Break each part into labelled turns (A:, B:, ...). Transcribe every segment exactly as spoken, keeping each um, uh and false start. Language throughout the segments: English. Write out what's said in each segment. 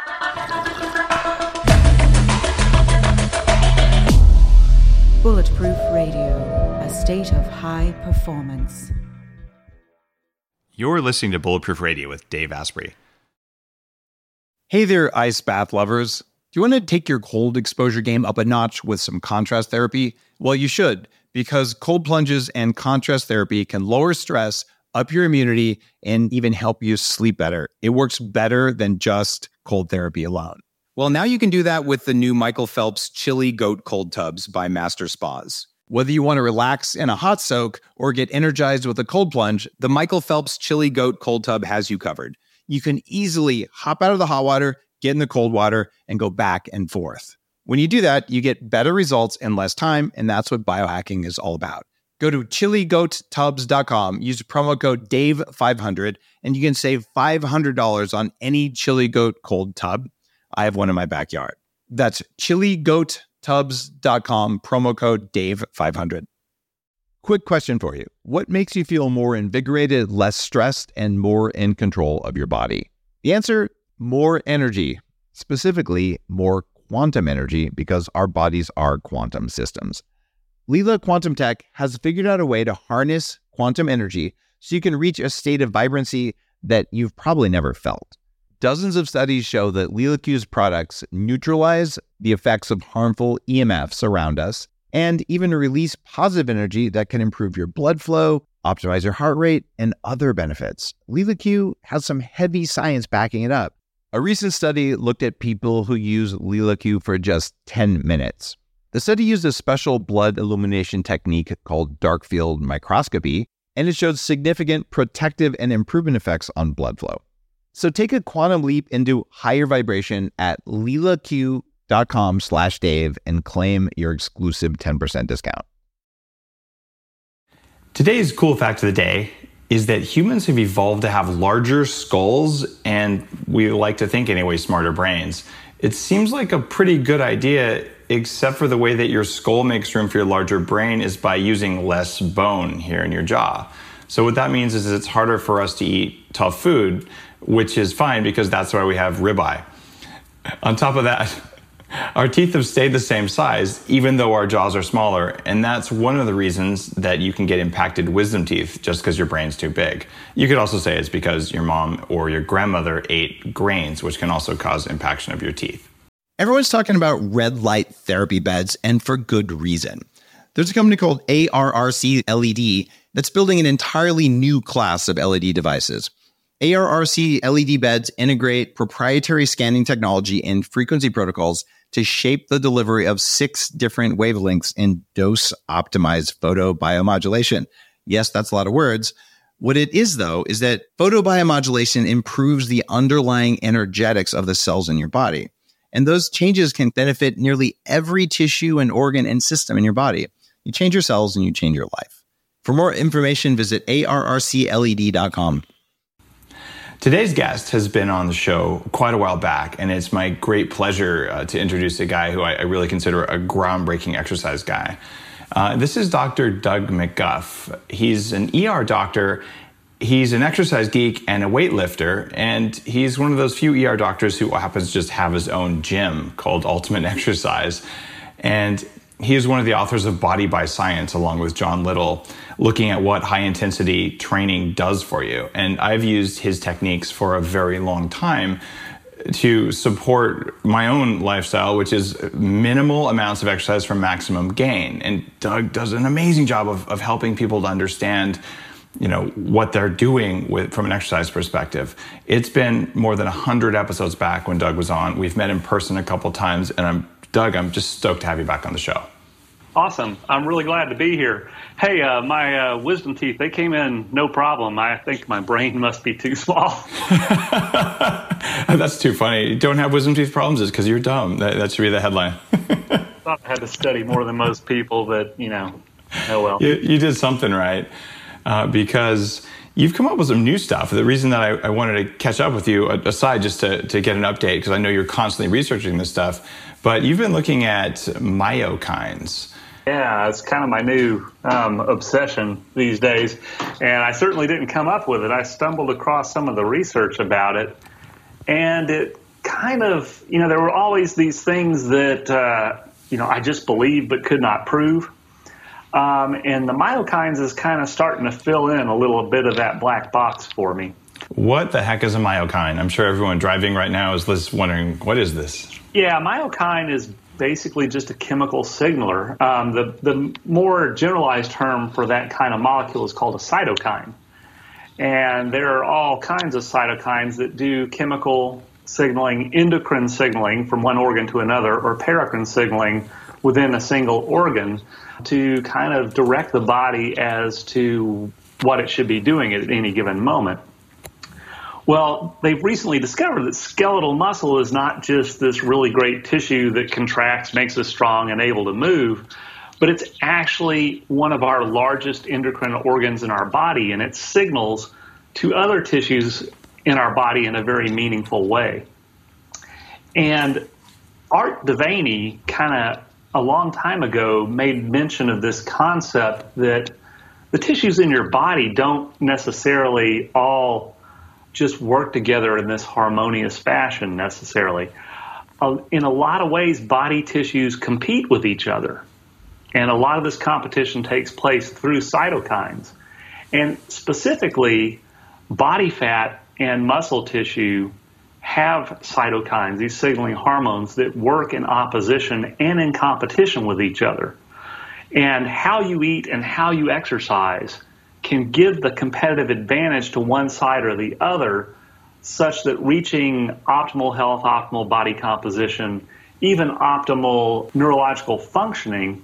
A: Bulletproof Radio, a state of high performance.
B: You're listening to Bulletproof Radio with Dave Asprey.
C: Hey there, ice bath lovers. Do you want to take your cold exposure game up a notch with some contrast therapy? Well, you should, because cold plunges and contrast therapy can lower stress, up your immunity, and even help you sleep better. It works better than just cold therapy alone. Well, now you can do that with the new Michael Phelps Chili Goat Cold Tubs by Master Spas. Whether you want to relax in a hot soak or get energized with a cold plunge, the Michael Phelps Chili Goat Cold Tub has you covered. You can easily hop out of the hot water, get in the cold water, and go back and forth. When you do that, you get better results in less time, and that's what biohacking is all about. Go to chili goat tubs dot com, use promo code Dave five hundred, and you can save five hundred dollars on any Chili Goat Cold Tub. I have one in my backyard. That's chili goat tubs dot com, promo code Dave five hundred. Quick question for you. What makes you feel more invigorated, less stressed, and more in control of your body? The answer, more energy. Specifically, more quantum energy, because our bodies are quantum systems. Leela Quantum Tech has figured out a way to harness quantum energy so you can reach a state of vibrancy that you've probably never felt. Dozens of studies show that LeelaQ's products neutralize the effects of harmful E M Fs around us and even release positive energy that can improve your blood flow, optimize your heart rate, and other benefits. LeelaQ has some heavy science backing it up. A recent study looked at people who use LeelaQ for just ten minutes. The study used a special blood illumination technique called dark field microscopy, and it showed significant protective and improvement effects on blood flow. So take a quantum leap into higher vibration at leelaq dot com slash Dave and claim your exclusive ten percent discount.
B: Today's cool fact of the day is that humans have evolved to have larger skulls and, we like to think anyway, smarter brains. It seems like a pretty good idea, except for the way that your skull makes room for your larger brain is by using less bone here in your jaw. So what that means is it's harder for us to eat tough food, which is fine because that's why we have ribeye. On top of that, our teeth have stayed the same size, even though our jaws are smaller, and that's one of the reasons that you can get impacted wisdom teeth just because your brain's too big. You could also say it's because your mom or your grandmother ate grains, which can also cause impaction of your teeth.
C: Everyone's talking about red light therapy beds, and for good reason. There's a company called A R R C L E D that's building an entirely new class of L E D devices. A R R C L E D beds integrate proprietary scanning technology and frequency protocols to shape the delivery of six different wavelengths in dose-optimized photobiomodulation. Yes, that's a lot of words. What it is, though, is that photobiomodulation improves the underlying energetics of the cells in your body. And those changes can benefit nearly every tissue and organ and system in your body. You change your cells and you change your life. For more information, visit A R R C L E D dot com.
B: Today's guest has been on the show quite a while back, and it's my great pleasure uh, to introduce a guy who I, I really consider a groundbreaking exercise guy. Uh, this is Doctor Doug McGuff. He's an E R doctor. He's an exercise geek and a weightlifter, and he's one of those few E R doctors who happens to just have his own gym called Ultimate Exercise. And he is one of the authors of Body by Science, along with John Little, looking at what high-intensity training does for you. And I've used his techniques for a very long time to support my own lifestyle, which is minimal amounts of exercise for maximum gain. And Doug does an amazing job of, of helping people to understand, you know, what they're doing with from an exercise perspective. It's been more than one hundred episodes back when Doug was on. We've met in person a couple times, and I'm Doug, I'm just stoked to have you back on the show.
D: Awesome. I'm really glad to be here. Hey, uh, my uh, wisdom teeth, they came in no problem. I think my brain must be too small.
B: That's too funny. You don't have wisdom teeth problems, it's because you're dumb. That, that should be the headline.
D: I thought I had to study more than most people, but, you know, oh well.
B: You, you did something right, uh, because you've come up with some new stuff. The reason that I, I wanted to catch up with you, aside just to, to get an update, because I know you're constantly researching this stuff, but you've been looking at myokines.
D: Yeah, it's kind of my new um, obsession these days, and I certainly didn't come up with it. I stumbled across some of the research about it, and it kind of, you know, there were always these things that, uh, you know, I just believed but could not prove. Um, and the myokines is kind of starting to fill in a little bit of that black box for me.
B: What the heck is a myokine? I'm sure everyone driving right now is just wondering, what is this?
D: Yeah, myokine is basically just a chemical signaler. Um, the, the more generalized term for that kind of molecule is called a cytokine. And there are all kinds of cytokines that do chemical signaling, endocrine signaling from one organ to another, or paracrine signaling within a single organ to kind of direct the body as to what it should be doing at any given moment. Well, they've recently discovered that skeletal muscle is not just this really great tissue that contracts, makes us strong and able to move, but it's actually one of our largest endocrine organs in our body, and it signals to other tissues in our body in a very meaningful way. And Art Devaney kind of a long time ago made mention of this concept that the tissues in your body don't necessarily all just work together in this harmonious fashion necessarily. Uh, in a lot of ways, body tissues compete with each other. And a lot of this competition takes place through cytokines. And specifically, body fat and muscle tissue have cytokines, these signaling hormones that work in opposition and in competition with each other. And how you eat and how you exercise can give the competitive advantage to one side or the other, such that reaching optimal health, optimal body composition, even optimal neurological functioning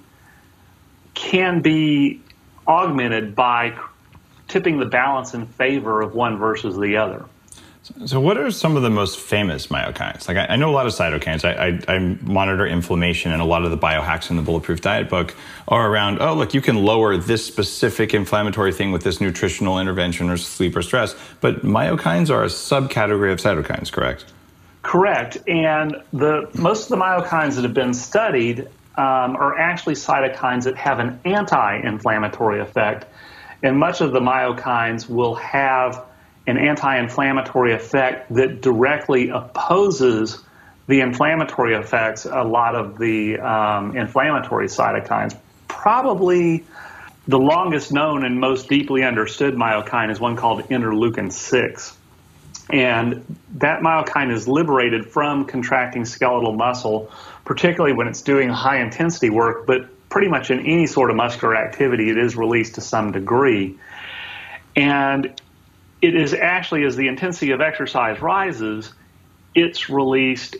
D: can be augmented by tipping the balance in favor of one versus the other.
B: So what are some of the most famous myokines? Like I, I know a lot of cytokines. I, I, I monitor inflammation, and a lot of the biohacks in the Bulletproof Diet book are around, oh, look, you can lower this specific inflammatory thing with this nutritional intervention or sleep or stress. But myokines are a subcategory of cytokines, correct?
D: Correct. And the most of the myokines that have been studied um, are actually cytokines that have an anti-inflammatory effect. And much of the myokines will have an anti-inflammatory effect that directly opposes the inflammatory effects a lot of the um, inflammatory cytokines. Probably the longest known and most deeply understood myokine is one called interleukin six. And that myokine is liberated from contracting skeletal muscle, particularly when it's doing high-intensity work, but pretty much in any sort of muscular activity, it is released to some degree. And it is actually, as the intensity of exercise rises, it's released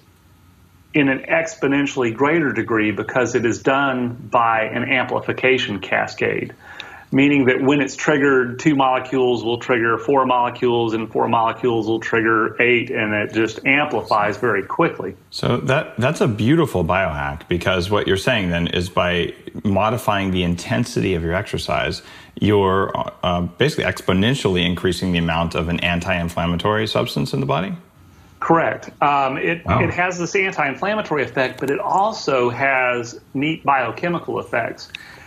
D: in an exponentially greater degree because it is done by an amplification cascade, meaning that when it's triggered, two molecules will trigger four molecules, and four molecules will trigger eight, and it just amplifies very quickly.
B: So that that's a beautiful biohack, because what you're saying then is by modifying the intensity of your exercise, you're uh, basically exponentially increasing the amount of an anti-inflammatory substance in the body?
D: Correct. Um, it,
B: wow.
D: it has this anti-inflammatory effect, but it also has neat biochemical effects.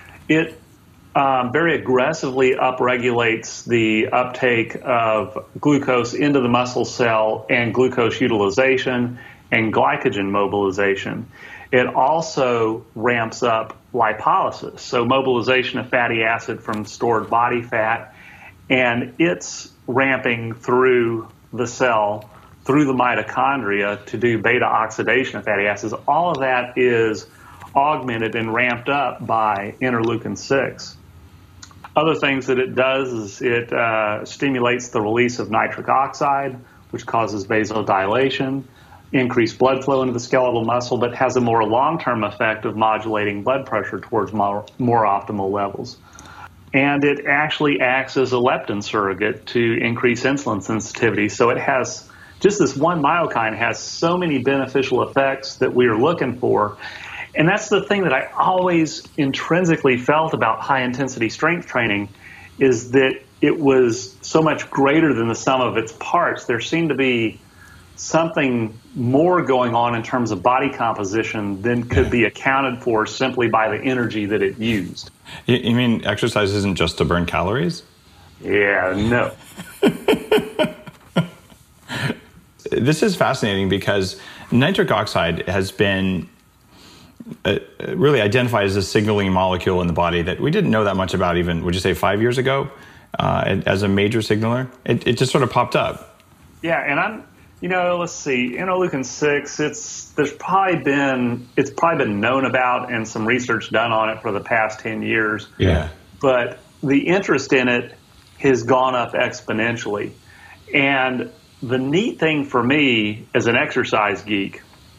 D: It um, very aggressively upregulates the uptake of glucose into the muscle cell and glucose utilization and glycogen mobilization. It also ramps up lipolysis, so mobilization of fatty acid from stored body fat, and it's ramping through the cell, through the mitochondria to do beta oxidation of fatty acids. All of that is augmented and ramped up by interleukin six. Other things that it does is it uh, stimulates the release of nitric oxide, which causes vasodilation, increased blood flow into the skeletal muscle, but has a more long-term effect of modulating blood pressure towards more, more optimal levels. And it actually acts as a leptin surrogate to increase insulin sensitivity. So it has, just this one myokine has so many beneficial effects that we are looking for. And that's the thing that I always intrinsically felt about high-intensity strength training, is that it was so much greater than the sum of its parts. There seemed to be something more going on in terms of body composition than could be accounted for simply by the energy that it used.
B: You, you mean exercise isn't just to burn calories?
D: Yeah, no.
B: this is fascinating because nitric oxide has been uh, really identified as a signaling molecule in the body that we didn't know that much about even, would you say, five years ago uh, as a major signaler? It, it just sort of popped up.
D: Yeah, and I'm, you know, let's see, interleukin six, it's, there's probably been, it's probably been known about and some research done on it for the past ten years.
B: Yeah.
D: But the interest in it has gone up exponentially. And the neat thing for me as an exercise geek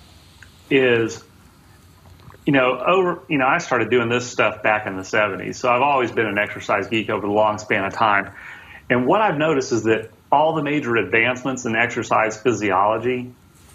D: is, you know, over, you know, I started doing this stuff back in the seventies. So I've always been an exercise geek over the long span of time. And what I've noticed is that all the major advancements in exercise physiology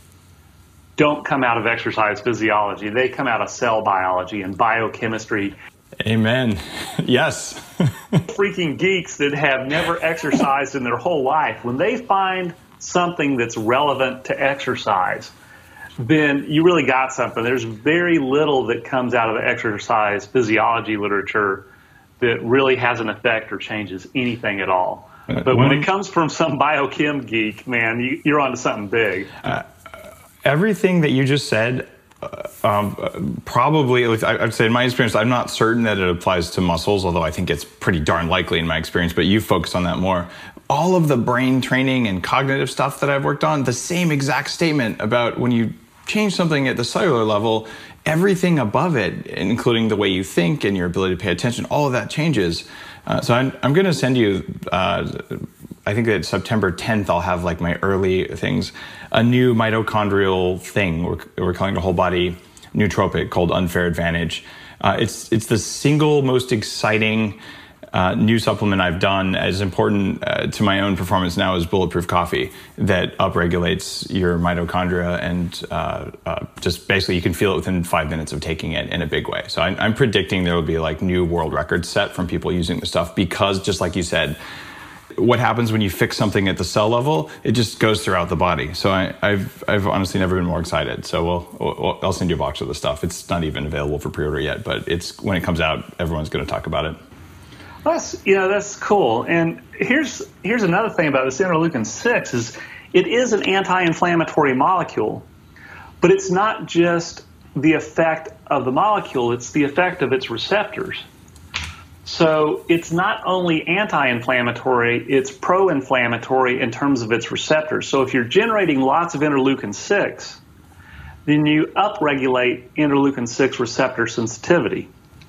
D: don't come out of exercise physiology. They come out of cell biology and biochemistry.
B: Amen. Yes.
D: Freaking geeks that have never exercised in their whole life, when they find something that's relevant to exercise, then you really got something. There's very little that comes out of the exercise physiology literature that really has an effect or changes anything at all. Uh, but when, when it comes from some biochem geek, man, you, you're onto something big.
B: Uh, everything that you just said, uh, um, probably, I'd say in my experience, I'm not certain that it applies to muscles, although I think it's pretty darn likely in my experience, but you focus on that more. All of the brain training and cognitive stuff that I've worked on, the same exact statement about when you change something at the cellular level, everything above it, including the way you think and your ability to pay attention, all of that changes. Uh, so I'm, I'm going to send you, uh, I think that September tenth, I'll have like my early things, a new mitochondrial thing. We're, we're calling it a whole body nootropic called Unfair Advantage. Uh, it's, it's the single most exciting Uh, new supplement I've done, as important uh, to my own performance now as Bulletproof Coffee, that upregulates your mitochondria and uh, uh, just basically you can feel it within five minutes of taking it in a big way. So I, I'm predicting there will be like new world records set from people using the stuff because, just like you said, what happens when you fix something at the cell level, it just goes throughout the body. So I, I've I've honestly never been more excited. So we'll, we'll I'll send you a box of the stuff. It's not even available for pre-order yet, but it's when it comes out, everyone's going to talk about it.
D: That's, you know, that's cool. And here's here's another thing about this interleukin six is it is an anti-inflammatory molecule, but it's not just the effect of the molecule, it's the effect of its receptors. So it's not only anti-inflammatory, it's pro-inflammatory in terms of its receptors. So if you're generating lots of interleukin six, then you upregulate interleukin six receptor sensitivity.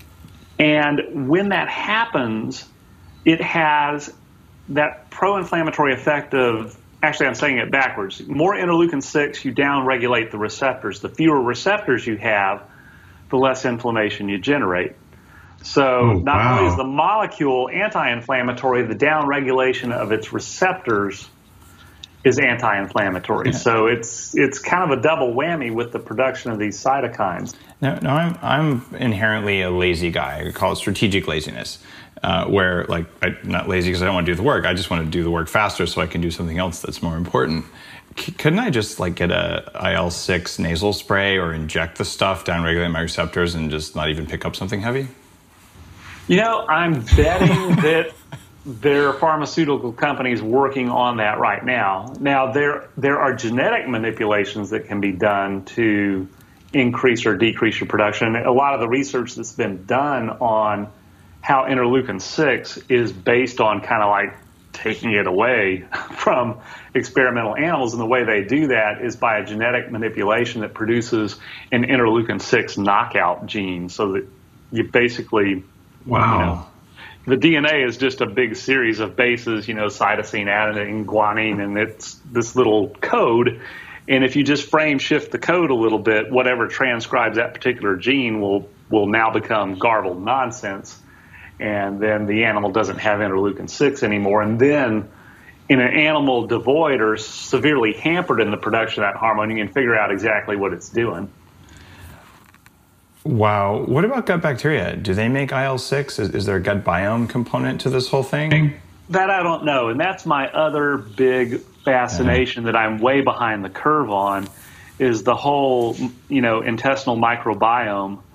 D: And when that happens, it has that pro-inflammatory effect of, actually I'm saying it backwards, more interleukin six, you downregulate the receptors. The fewer receptors you have, the less inflammation you generate. So oh, not wow. only is the molecule anti-inflammatory, the downregulation of its receptors is anti-inflammatory. Yeah. So it's it's kind of a double whammy with the production of these cytokines.
B: No, no, I'm I'm inherently a lazy guy. I call it strategic laziness, uh, where like I'm not lazy because I don't want to do the work. I just want to do the work faster so I can do something else that's more important. C- couldn't I just like get a I L six nasal spray or inject the stuff, downregulate my receptors, and just not even pick up something heavy?
D: You know, I'm betting that there are pharmaceutical companies working on that right now. Now, there there are genetic manipulations that can be done to increase or decrease your production. A lot of the research that's been done on how interleukin six is based on kind of like taking it away from experimental animals. And the way they do that is by a genetic manipulation that produces an interleukin six knockout gene so that you basically,
B: wow.
D: you know, the D N A is just a big series of bases, you know, cytosine, adenine, guanine, and it's this little code. And if you just frame shift the code a little bit, whatever transcribes that particular gene will will now become garbled nonsense. And then the animal doesn't have interleukin six anymore. And then in an animal devoid or severely hampered in the production of that hormone, you can figure out exactly what it's doing.
B: Wow. What about gut bacteria? Do they make I L six? Is, is there a gut biome component to this whole thing?
D: That I don't know. And that's my other big fascination uh-huh. that I'm way behind the curve on is the whole, you know, intestinal microbiome.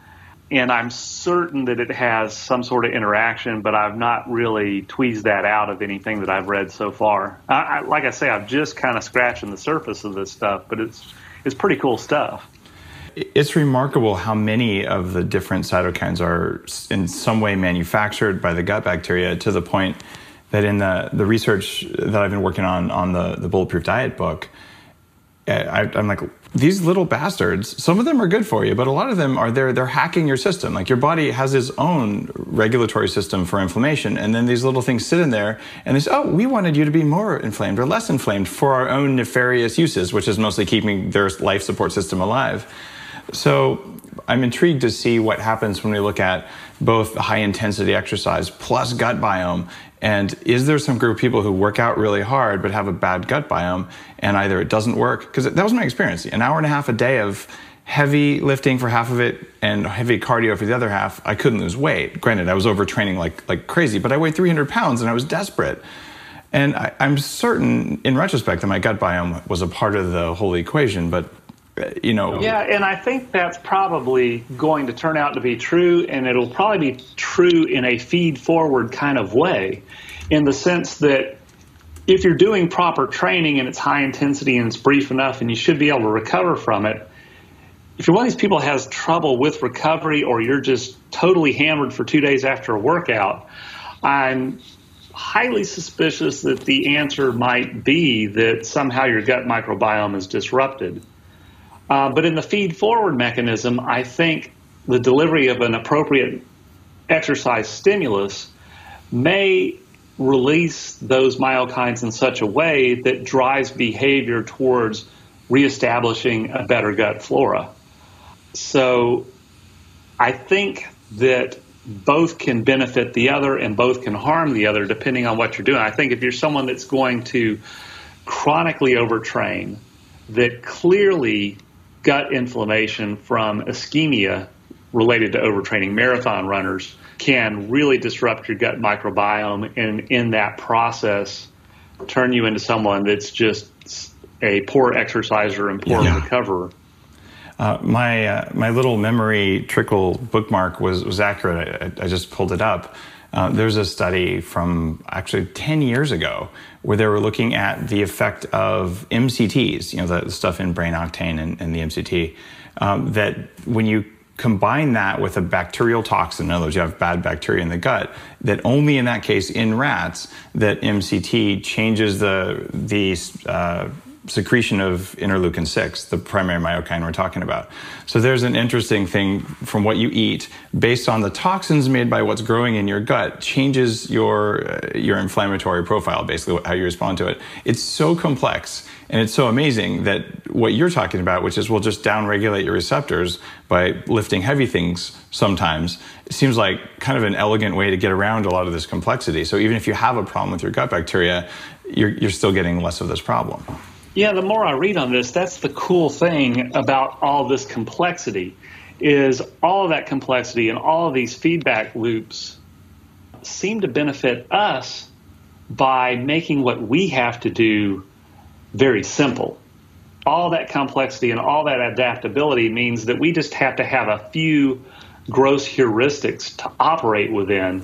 D: and I'm certain that it has some sort of interaction, but I've not really tweezed that out of anything that I've read so far. I, I, like I say, I've just kind of scratching the surface of this stuff, but it's it's pretty cool stuff.
B: It's remarkable how many of the different cytokines are in some way manufactured by the gut bacteria, to the point that in the, the research that I've been working on on the, the Bulletproof Diet book, I, I'm like, these little bastards, some of them are good for you, but a lot of them are there, they're hacking your system. Like, your body has its own regulatory system for inflammation, and then these little things sit in there, and they say, oh, we wanted you to be more inflamed or less inflamed for our own nefarious uses, which is mostly keeping their life support system alive. So I'm intrigued to see what happens when we look at both the high-intensity exercise plus gut biome. And is there some group of people who work out really hard but have a bad gut biome, and either it doesn't work? Because that was my experience. An hour and a half a day of heavy lifting for half of it and heavy cardio for the other half, I couldn't lose weight. Granted, I was overtraining like like crazy, but I weighed three hundred pounds and I was desperate. And I, I'm certain, in retrospect, that my gut biome was a part of the whole equation, but you know.
D: Yeah, and I think that's probably going to turn out to be true, and it'll probably be true in a feed-forward kind of way, in the sense that if you're doing proper training and it's high intensity and it's brief enough and you should be able to recover from it, if you're one of these people who has trouble with recovery, or you're just totally hammered for two days after a workout, I'm highly suspicious that the answer might be that somehow your gut microbiome is disrupted. Uh, but in the feed-forward mechanism, I think the delivery of an appropriate exercise stimulus may release those myokines in such a way that drives behavior towards reestablishing a better gut flora. So I think that both can benefit the other and both can harm the other, depending on what you're doing. I think if you're someone that's going to chronically overtrain, that clearly gut inflammation from ischemia related to overtraining, marathon runners, can really disrupt your gut microbiome, and in that process turn you into someone that's just a poor exerciser and poor
B: yeah.
D: recoverer.
B: Uh, my uh, my little memory trickle bookmark was, was accurate. I, I just pulled it up. Uh, there's a study from actually ten years ago where they were looking at the effect of M C Ts, you know, the, the stuff in Brain Octane and, and the M C T, um, that when you combine that with a bacterial toxin, in other words, you have bad bacteria in the gut, that only in that case in rats, that M C T changes the, the uh, secretion of interleukin six, the primary myokine we're talking about. So there's an interesting thing from what you eat based on the toxins made by what's growing in your gut changes your uh, your inflammatory profile, basically how you respond to it. It's so complex, and it's so amazing that what you're talking about, which is we'll just downregulate your receptors by lifting heavy things sometimes, it seems like kind of an elegant way to get around a lot of this complexity. So even if you have a problem with your gut bacteria, you're, you're still getting less of this problem.
D: Yeah, the more I read on this, that's the cool thing about all this complexity, is all of that complexity and all of these feedback loops seem to benefit us by making what we have to do very simple. All that complexity and all that adaptability means that we just have to have a few gross heuristics to operate within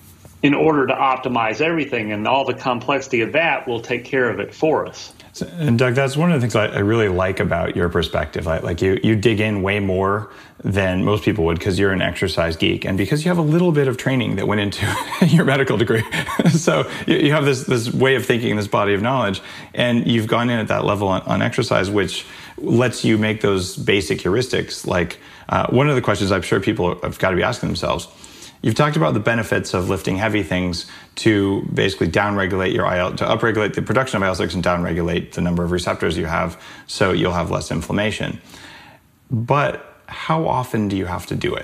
D: in order to optimize everything, and all the complexity of that will take care of it for us.
B: And Doug, that's one of the things I, I really like about your perspective. Like, like you, you dig in way more than most people would because you're an exercise geek and because you have a little bit of training that went into your medical degree. So you, you have this, this way of thinking, this body of knowledge, and you've gone in at that level on, on exercise, which lets you make those basic heuristics. Like uh, one of the questions I'm sure people have got to be asking themselves, you've talked about the benefits of lifting heavy things to basically downregulate your I L, to upregulate the production of I L six and downregulate the number of receptors you have, so you'll have less inflammation. But how often do you have to do it?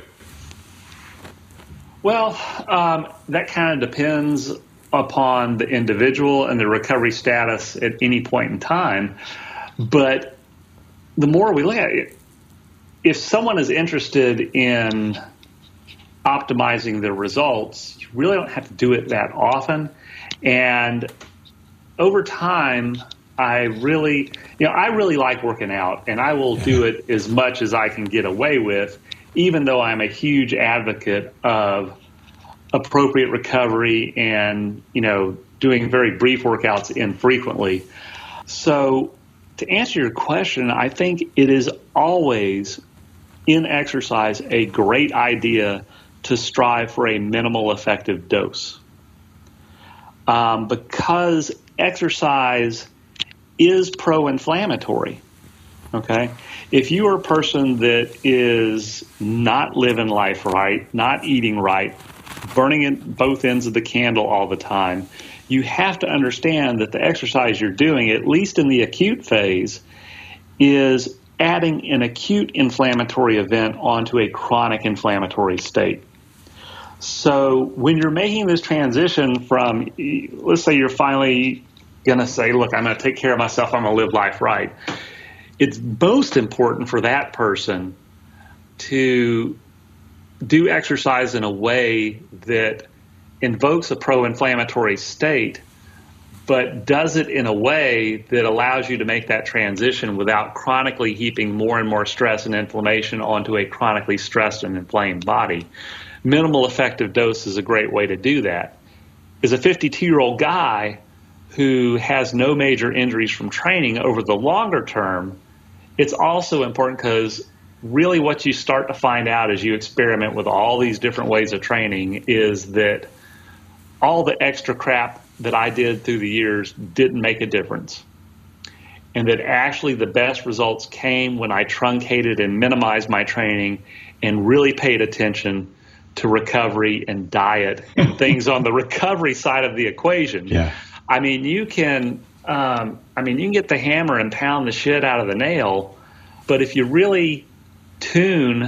D: Well, um, that kind of depends upon the individual and the recovery status at any point in time. But the more we look at it, if someone is interested in optimizing the results, you really don't have to do it that often. And over time, I really, you know, I really like working out, and I will do it as much as I can get away with. even though I'm a huge advocate of appropriate recovery and, you know, doing very brief workouts infrequently. So to answer your question, I think it is always in exercise a great idea to strive for a minimal effective dose. Um, because exercise is pro-inflammatory, okay? If you are a person that is not living life right, not eating right, burning in both ends of the candle all the time, you have to understand that the exercise you're doing, at least in the acute phase, is adding an acute inflammatory event onto a chronic inflammatory state. So when you're making this transition from, let's say you're finally going to say, look, I'm going to take care of myself, I'm going to live life right, it's most important for that person to do exercise in a way that invokes a pro-inflammatory state, but does it in a way that allows you to make that transition without chronically heaping more and more stress and inflammation onto a chronically stressed and inflamed body. Minimal effective dose is a great way to do that. As a fifty-two-year-old guy who has no major injuries from training over the longer term, it's also important because really what you start to find out as you experiment with all these different ways of training is that all the extra crap that I did through the years didn't make a difference. And that actually the best results came when I truncated and minimized my training and really paid attention to recovery and diet and things on the recovery side of the equation.
B: Yeah.
D: I mean, you can, um, I mean, you can get the hammer and pound the shit out of the nail, but if you really tune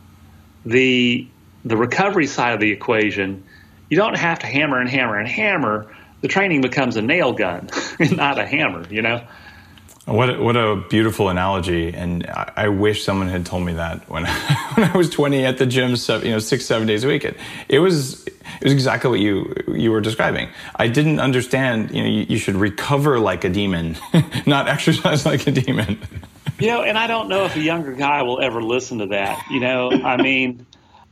D: the the recovery side of the equation, you don't have to hammer and hammer and hammer. The training becomes a nail gun, not a hammer, you know?
B: What a, what a beautiful analogy, and I, I wish someone had told me that when I, when I was twenty at the gym, seven, you know, six seven days a week. It, it was it was exactly what you you were describing. I didn't understand. You know, you, you should recover like a demon, not exercise like a demon.
D: You know, and I don't know if a younger guy will ever listen to that. You know, I mean,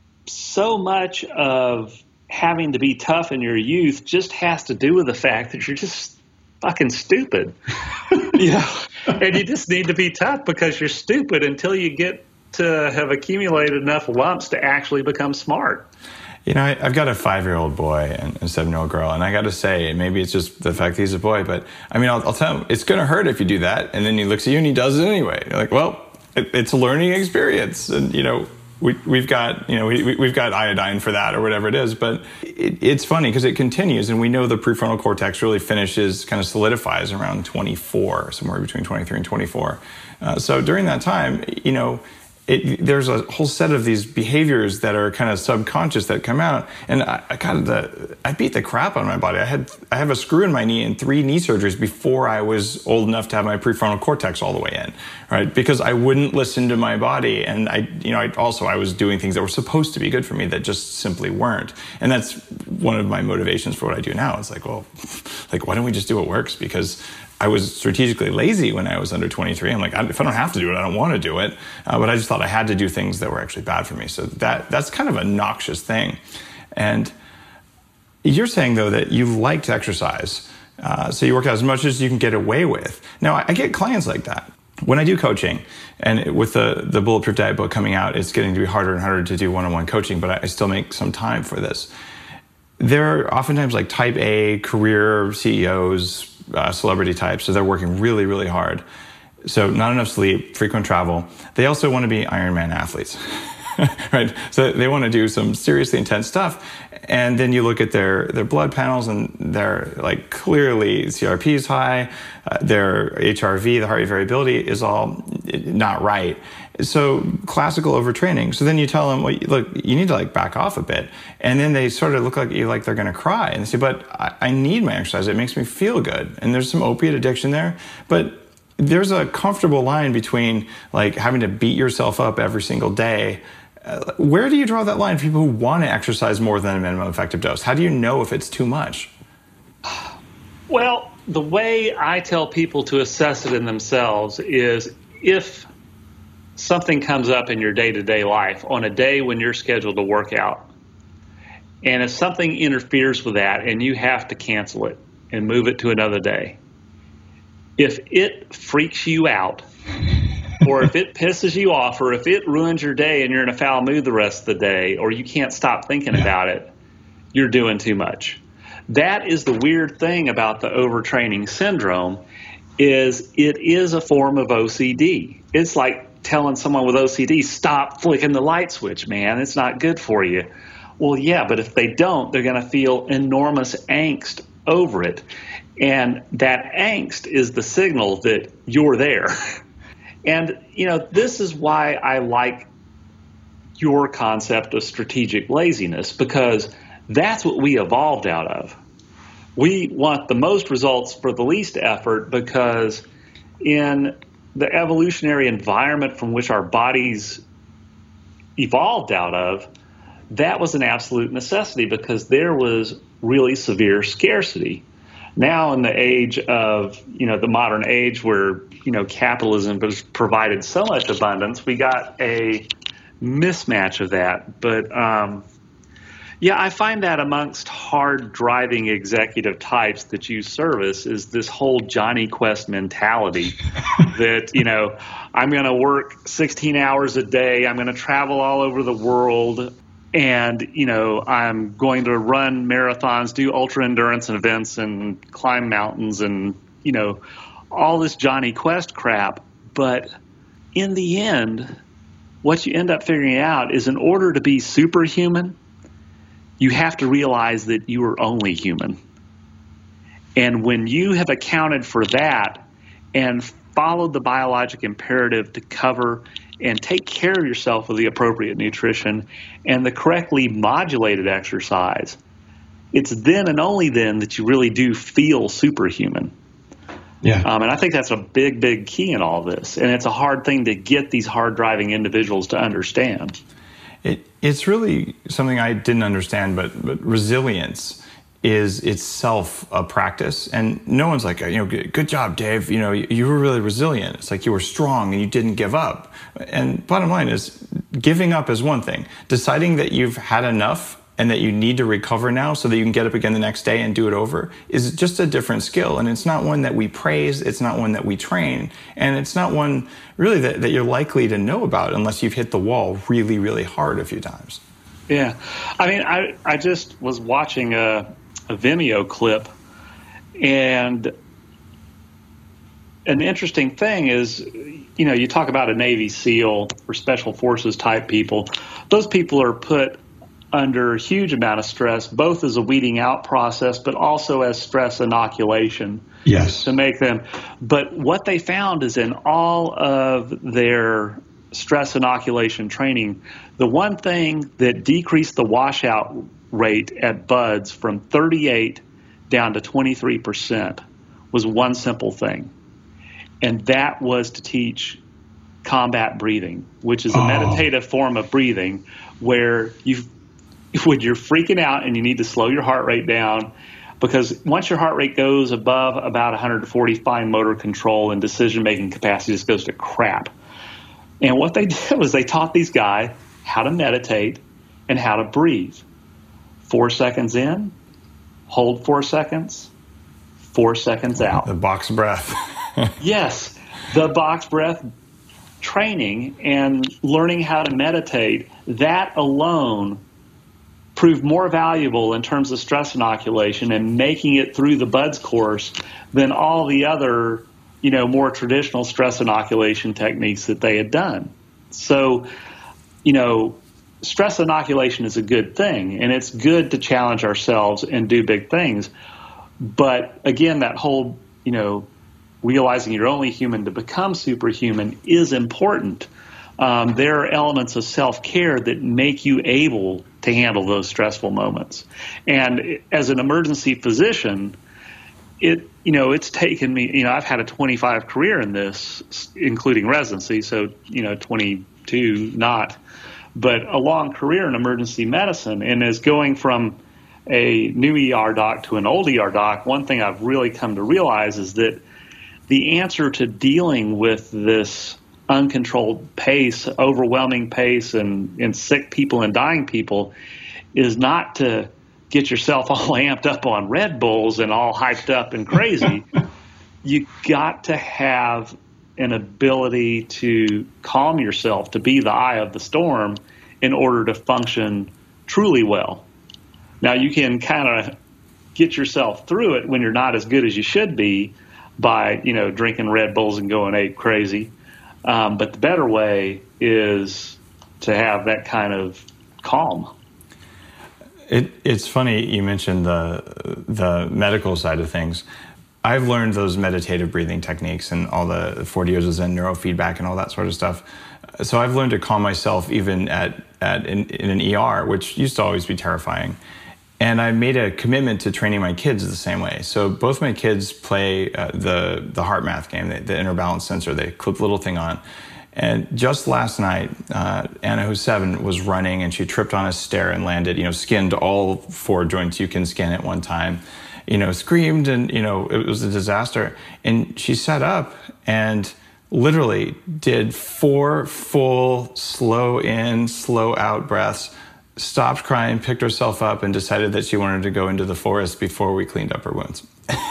D: so much of having to be tough in your youth just has to do with the fact that you're just fucking stupid. You know, and you just need to be tough because you're stupid until you get to have accumulated enough lumps to actually become smart.
B: You know, I, I've got a five-year-old boy and a seven-year-old girl, and I got to say, maybe it's just the fact that he's a boy, but I mean, I'll, I'll tell him, it's going to hurt if you do that, and then he looks at you and he does it anyway. You're like, well, it, it's a learning experience, and, you know, we, we've got, you know, we, we've got iodine for that or whatever it is, but it, it's funny because it continues, and we know the prefrontal cortex really finishes, kind of solidifies around twenty-four, somewhere between twenty-three and twenty-four. Uh, so during that time, you know, It, there's a whole set of these behaviors that are kind of subconscious that come out, and I, I kind of the I beat the crap out of my body. I had I have a screw in my knee and three knee surgeries before I was old enough to have my prefrontal cortex all the way in, right? Because I wouldn't listen to my body, and I you know I also I was doing things that were supposed to be good for me that just simply weren't, and that's one of my motivations for what I do now. It's like, well, like why don't we just do what works? Because I was strategically lazy when I was under twenty-three. I'm like, if I don't have to do it, I don't want to do it. Uh, but I just thought I had to do things that were actually bad for me. So that that's kind of a noxious thing. And you're saying, though, that you like to exercise. Uh, so you work out as much as you can get away with. Now, I, I get clients like that. When I do coaching, and with the, the Bulletproof Diet book coming out, it's getting to be harder and harder to do one-on-one coaching, but I, I still make some time for this. There are oftentimes like type A career C E Os, Uh, celebrity types, so they're working really, really hard. So not enough sleep, frequent travel. They also want to be Ironman athletes, right? So they want to do some seriously intense stuff. And then you look at their, their blood panels, and they're like clearly C R P is high, uh, their H R V, the heart rate variability, is all not right. So classical overtraining. So then you tell them, well, look, you need to like back off a bit. And then they sort of look like you like they're going to cry. And they say, but I, I need my exercise. It makes me feel good. And there's some opiate addiction there. But there's a comfortable line between like having to beat yourself up every single day. Uh, where do you draw that line for people who want to exercise more than a minimum effective dose? How do you know if it's too much?
D: Well, the way I tell people to assess it in themselves is if something comes up in your day-to-day life on a day when you're scheduled to work out. And if something interferes with that and you have to cancel it and move it to another day, if it freaks you out, or if it pisses you off, or if it ruins your day and you're in a foul mood the rest of the day, or you can't stop thinking yeah. about it, you're doing too much. That is the weird thing about the overtraining syndrome, is it is a form of O C D. It's like telling someone with O C D, stop flicking the light switch, man. It's not good for you. Well, yeah, but if they don't, they're going to feel enormous angst over it. And that angst is the signal that you're there. And, you know, this is why I like your concept of strategic laziness, because that's what we evolved out of. We want the most results for the least effort, because in the evolutionary environment from which our bodies evolved out of, that was an absolute necessity because there was really severe scarcity. Now in the age of, you know, the modern age where, you know, capitalism has provided so much abundance, we got a mismatch of that. But, um, yeah, I find that amongst hard-driving executive types that use service is this whole Johnny Quest mentality that, you know, I'm going to work sixteen hours a day, I'm going to travel all over the world, and, you know, I'm going to run marathons, do ultra-endurance events, and climb mountains and, you know, all this Johnny Quest crap. But in the end, what you end up figuring out is in order to be superhuman, you have to realize that you are only human. And when you have accounted for that and followed the biologic imperative to cover and take care of yourself with the appropriate nutrition and the correctly modulated exercise, it's then and only then that you really do feel superhuman.
B: Yeah.
D: Um, and I think that's a big, big key in all this. And it's a hard thing to get these hard-driving individuals to understand.
B: It, it's really something I didn't understand, but, but resilience is itself a practice. And no one's like, you know, good, good job, Dave. You know, you, you were really resilient. It's like you were strong and you didn't give up. And bottom line is, giving up is one thing. Deciding that you've had enough and that you need to recover now so that you can get up again the next day and do it over is just a different skill. And it's not one that we praise. It's not one that we train. And it's not one really that, that you're likely to know about unless you've hit the wall really, really hard a few times.
D: Yeah. I mean, I, I just was watching a, a Vimeo clip, and an interesting thing is, you know, you talk about a Navy SEAL or Special Forces type people. Those people are put under a huge amount of stress, both as a weeding out process, but also as stress inoculation.
B: Yes.
D: To make them. But what they found is in all of their stress inoculation training, the one thing that decreased the washout rate at BUD/S from thirty-eight down to twenty-three percent was one simple thing. And that was to teach combat breathing, which is a oh. meditative form of breathing where you when you're freaking out and you need to slow your heart rate down, because once your heart rate goes above about one hundred forty, fine motor control and decision-making capacity just goes to crap. And what they did was they taught these guys how to meditate and how to breathe. Four seconds in, hold four seconds, four seconds out.
B: The box breath.
D: Yes, the box breath training and learning how to meditate, that alone proved more valuable in terms of stress inoculation and making it through the BUD/S course than all the other, you know, more traditional stress inoculation techniques that they had done. So, you know, stress inoculation is a good thing, and it's good to challenge ourselves and do big things. But again, that whole, you know, realizing you're only human to become superhuman is important. Um, there are elements of self-care that make you able to handle those stressful moments. And as an emergency physician, it, you know, it's taken me, you know, I've had a twenty-five career in this, including residency, so, you know, twenty-two not, but a long career in emergency medicine. And as going from a new E R doc to an old E R doc, one thing I've really come to realize is that the answer to dealing with this uncontrolled pace, overwhelming pace, and, and sick people and dying people is not to get yourself all amped up on Red Bulls and all hyped up and crazy. You got to have an ability to calm yourself, to be the eye of the storm in order to function truly well. Now, you can kind of get yourself through it when you're not as good as you should be by, you know, drinking Red Bulls and going ape crazy. Um, but the better way is to have that kind of calm.
B: It, it's funny you mentioned the the medical side of things. I've learned those meditative breathing techniques and all the forty years of Zen neurofeedback and all that sort of stuff. So I've learned to calm myself even at, at in, in an E R, which used to always be terrifying. And I made a commitment to training my kids the same way. So both my kids play uh, the the HeartMath game, the, the inner balance sensor. They clip the little thing on. And just last night, uh, Anna, who's seven, was running and she tripped on a stair and landed, you know, skinned all four joints you can skin at one time, you know, screamed and, you know, it was a disaster. And she sat up and literally did four full slow in, slow out breaths, stopped crying, picked herself up, and decided that she wanted to go into the forest before we cleaned up her wounds.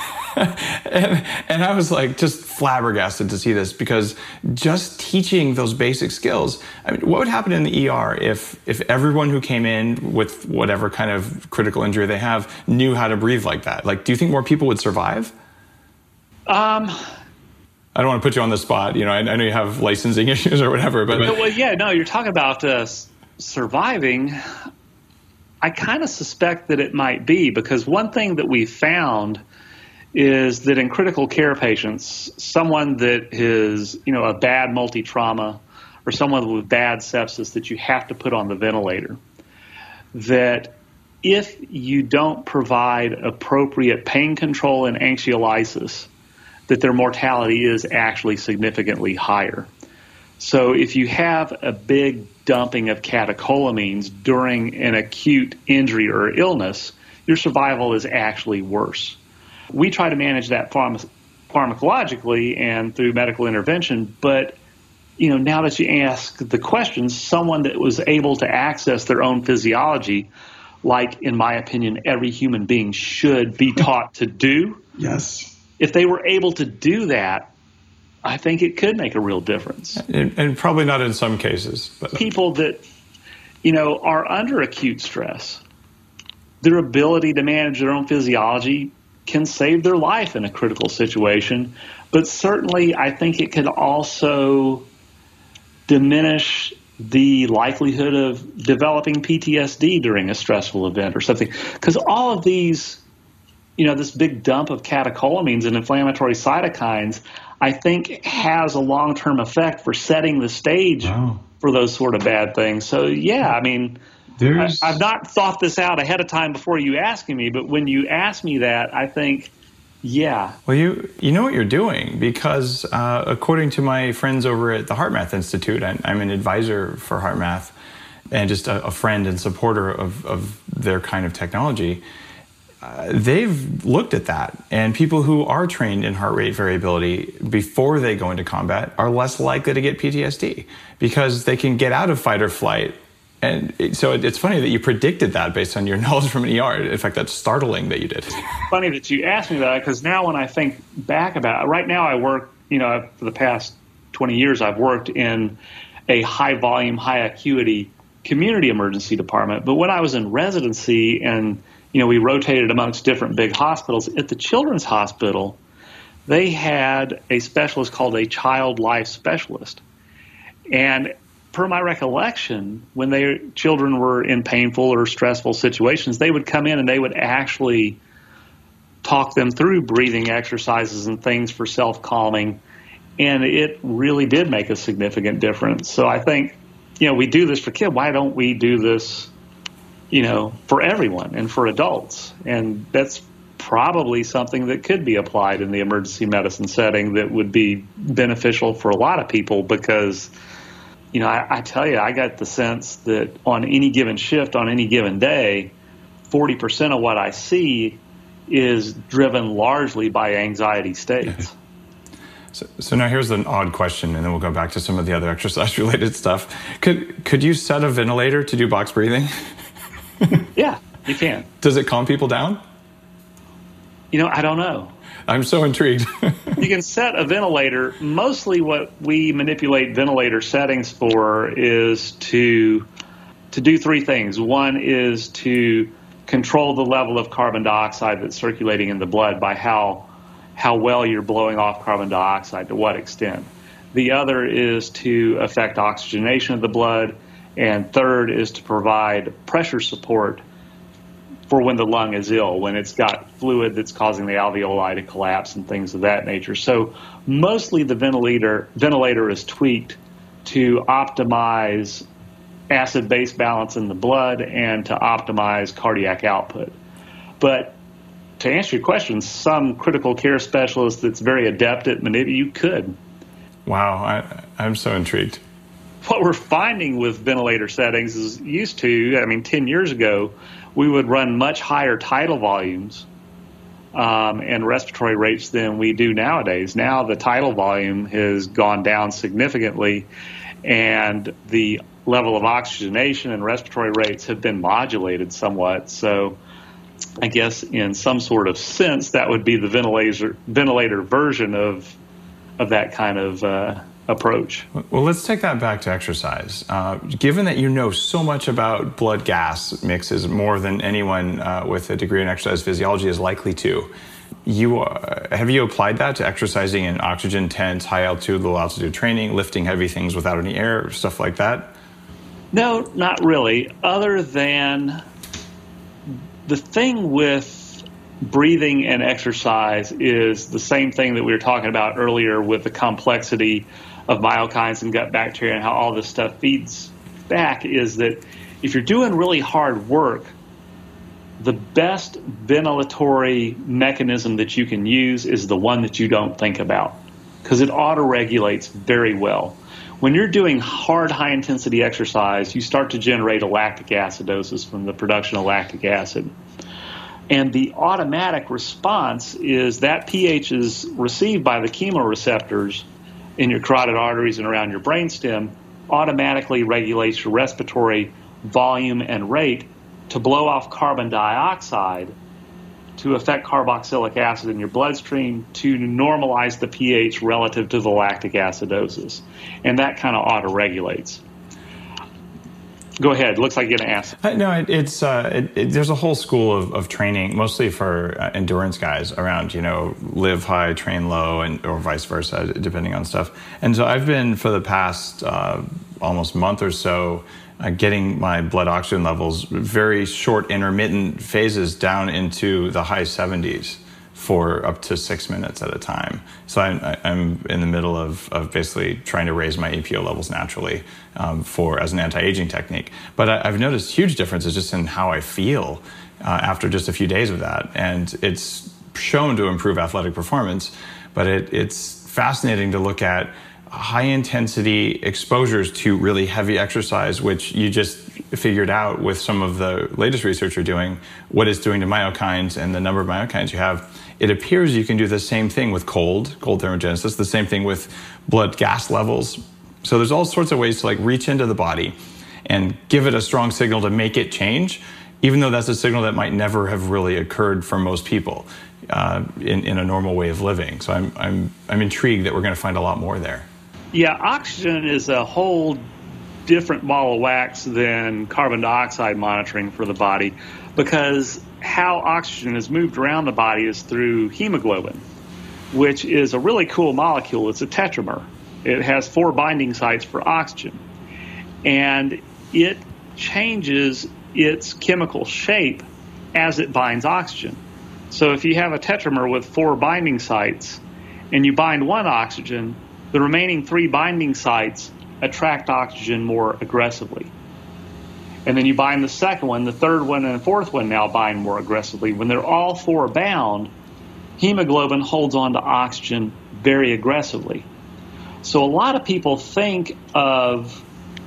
B: and, and I was like just flabbergasted to see this, because just teaching those basic skills, I mean, what would happen in the E R if if everyone who came in with whatever kind of critical injury they have knew how to breathe like that? Like, do you think more people would survive?
D: Um,
B: I don't want to put you on the spot. You know, I, I know you have licensing issues or whatever, but
D: well, yeah, no, you're talking about uh, surviving. I kind of suspect that it might be, because one thing that we found is that in critical care patients, someone that is, you know, a bad multi-trauma or someone with bad sepsis that you have to put on the ventilator, that if you don't provide appropriate pain control and anxiolysis, that their mortality is actually significantly higher. So if you have a big dumping of catecholamines during an acute injury or illness, your survival is actually worse. We try to manage that pharma- pharmacologically and through medical intervention, but you know, now that you ask the questions, someone that was able to access their own physiology, like in my opinion, every human being should be taught to do.
E: Yes.
D: If they were able to do that, I think it could make a real difference.
B: And, and probably not in some cases. But
D: people that, you know, are under acute stress, their ability to manage their own physiology can save their life in a critical situation. But certainly I think it could also diminish the likelihood of developing P T S D during a stressful event or something. Because all of these, you know, this big dump of catecholamines and inflammatory cytokines, I think has a long-term effect for setting the stage wow. for those sort of bad things. So, yeah, I mean, I, I've not thought this out ahead of time before you asking me, but when you ask me that, I think, yeah.
B: Well, you you know what you're doing, because uh, according to my friends over at the HeartMath Institute, I, I'm an advisor for HeartMath and just a, a friend and supporter of, of their kind of technology. Uh, they've looked at that, and people who are trained in heart rate variability before they go into combat are less likely to get P T S D because they can get out of fight or flight. And it, so it, it's funny that you predicted that based on your knowledge from an E R. In fact, that's startling that you did.
D: Funny that you asked me that, because now when I think back about it, right now I work, you know, for the past twenty years, I've worked in a high volume, high acuity community emergency department. But when I was in residency and you know, we rotated amongst different big hospitals. At the Children's Hospital, they had a specialist called a child life specialist. And per my recollection, when their children were in painful or stressful situations, they would come in and they would actually talk them through breathing exercises and things for self-calming. And it really did make a significant difference. So I think, you know, we do this for kids. Why don't we do this, you know, for everyone and for adults? And that's probably something that could be applied in the emergency medicine setting that would be beneficial for a lot of people, because, you know, I, I tell you, I got the sense that on any given shift, on any given day, forty percent of what I see is driven largely by anxiety states.
B: So, so now here's an odd question, and then we'll go back to some of the other exercise-related stuff. Could could you set a ventilator to do box breathing?
D: Yeah, you can.
B: Does it calm people down?
D: You know, I don't know.
B: I'm so intrigued.
D: You can set a ventilator. Mostly what we manipulate ventilator settings for is to to do three things. One is to control the level of carbon dioxide that's circulating in the blood by how how well you're blowing off carbon dioxide, to what extent. The other is to affect oxygenation of the blood. And third is to provide pressure support for when the lung is ill, when it's got fluid that's causing the alveoli to collapse and things of that nature. So mostly the ventilator ventilator is tweaked to optimize acid-base balance in the blood and to optimize cardiac output. But to answer your question, some critical care specialist that's very adept at manipulating, you could.
B: Wow, I, I'm so intrigued.
D: What we're finding with ventilator settings is used to, I mean, ten years ago, we would run much higher tidal volumes um, and respiratory rates than we do nowadays. Now the tidal volume has gone down significantly, and the level of oxygenation and respiratory rates have been modulated somewhat. So I guess in some sort of sense, that would be the ventilator ventilator version of of that kind of uh, approach.
B: Well, let's take that back to exercise. Uh, given that you know so much about blood gas mixes, more than anyone uh, with a degree in exercise physiology is likely to, you uh, have you applied that to exercising in oxygen tense, high altitude, low altitude training, lifting heavy things without any air, stuff like that?
D: No, not really, other than the thing with breathing and exercise is the same thing that we were talking about earlier with the complexity of myokines and gut bacteria and how all this stuff feeds back, is that if you're doing really hard work, the best ventilatory mechanism that you can use is the one that you don't think about, because it auto-regulates very well. When you're doing hard, high-intensity exercise, you start to generate a lactic acidosis from the production of lactic acid. And the automatic response is that pH is received by the chemoreceptors in your carotid arteries and around your brainstem, automatically regulates your respiratory volume and rate to blow off carbon dioxide to affect carboxylic acid in your bloodstream to normalize the pH relative to the lactic acidosis. And that kind of auto-regulates. Go ahead. Looks like you're going to ask.
B: Uh, no, it, it's uh, it, it, there's a whole school of, of training, mostly for uh, endurance guys, around, you know, live high, train low, and or vice versa, depending on stuff. And so I've been, for the past uh, almost month or so, uh, getting my blood oxygen levels, very short intermittent phases, down into the high seventies for up to six minutes at a time. So I'm, I'm in the middle of, of basically trying to raise my A P O levels naturally um, for as an anti-aging technique. But I, I've noticed huge differences just in how I feel uh, after just a few days of that. And it's shown to improve athletic performance, but it, it's fascinating to look at high-intensity exposures to really heavy exercise, which you just figured out with some of the latest research you're doing, what it's doing to myokines and the number of myokines you have. It appears you can do the same thing with cold, cold thermogenesis, the same thing with blood gas levels. So there's all sorts of ways to like reach into the body and give it a strong signal to make it change, even though that's a signal that might never have really occurred for most people uh, in, in a normal way of living. So I'm, I'm, I'm intrigued that we're going to find a lot more there.
D: Yeah, oxygen is a whole different ball of wax than carbon dioxide monitoring for the body, because how oxygen is moved around the body is through hemoglobin, which is a really cool molecule. It's a tetramer. It has four binding sites for oxygen, and it changes its chemical shape as it binds oxygen. So if you have a tetramer with four binding sites and you bind one oxygen, the remaining three binding sites attract oxygen more aggressively. And then you bind the second one, the third one, and the fourth one now bind more aggressively. When they're all four bound, hemoglobin holds on to oxygen very aggressively. So a lot of people think of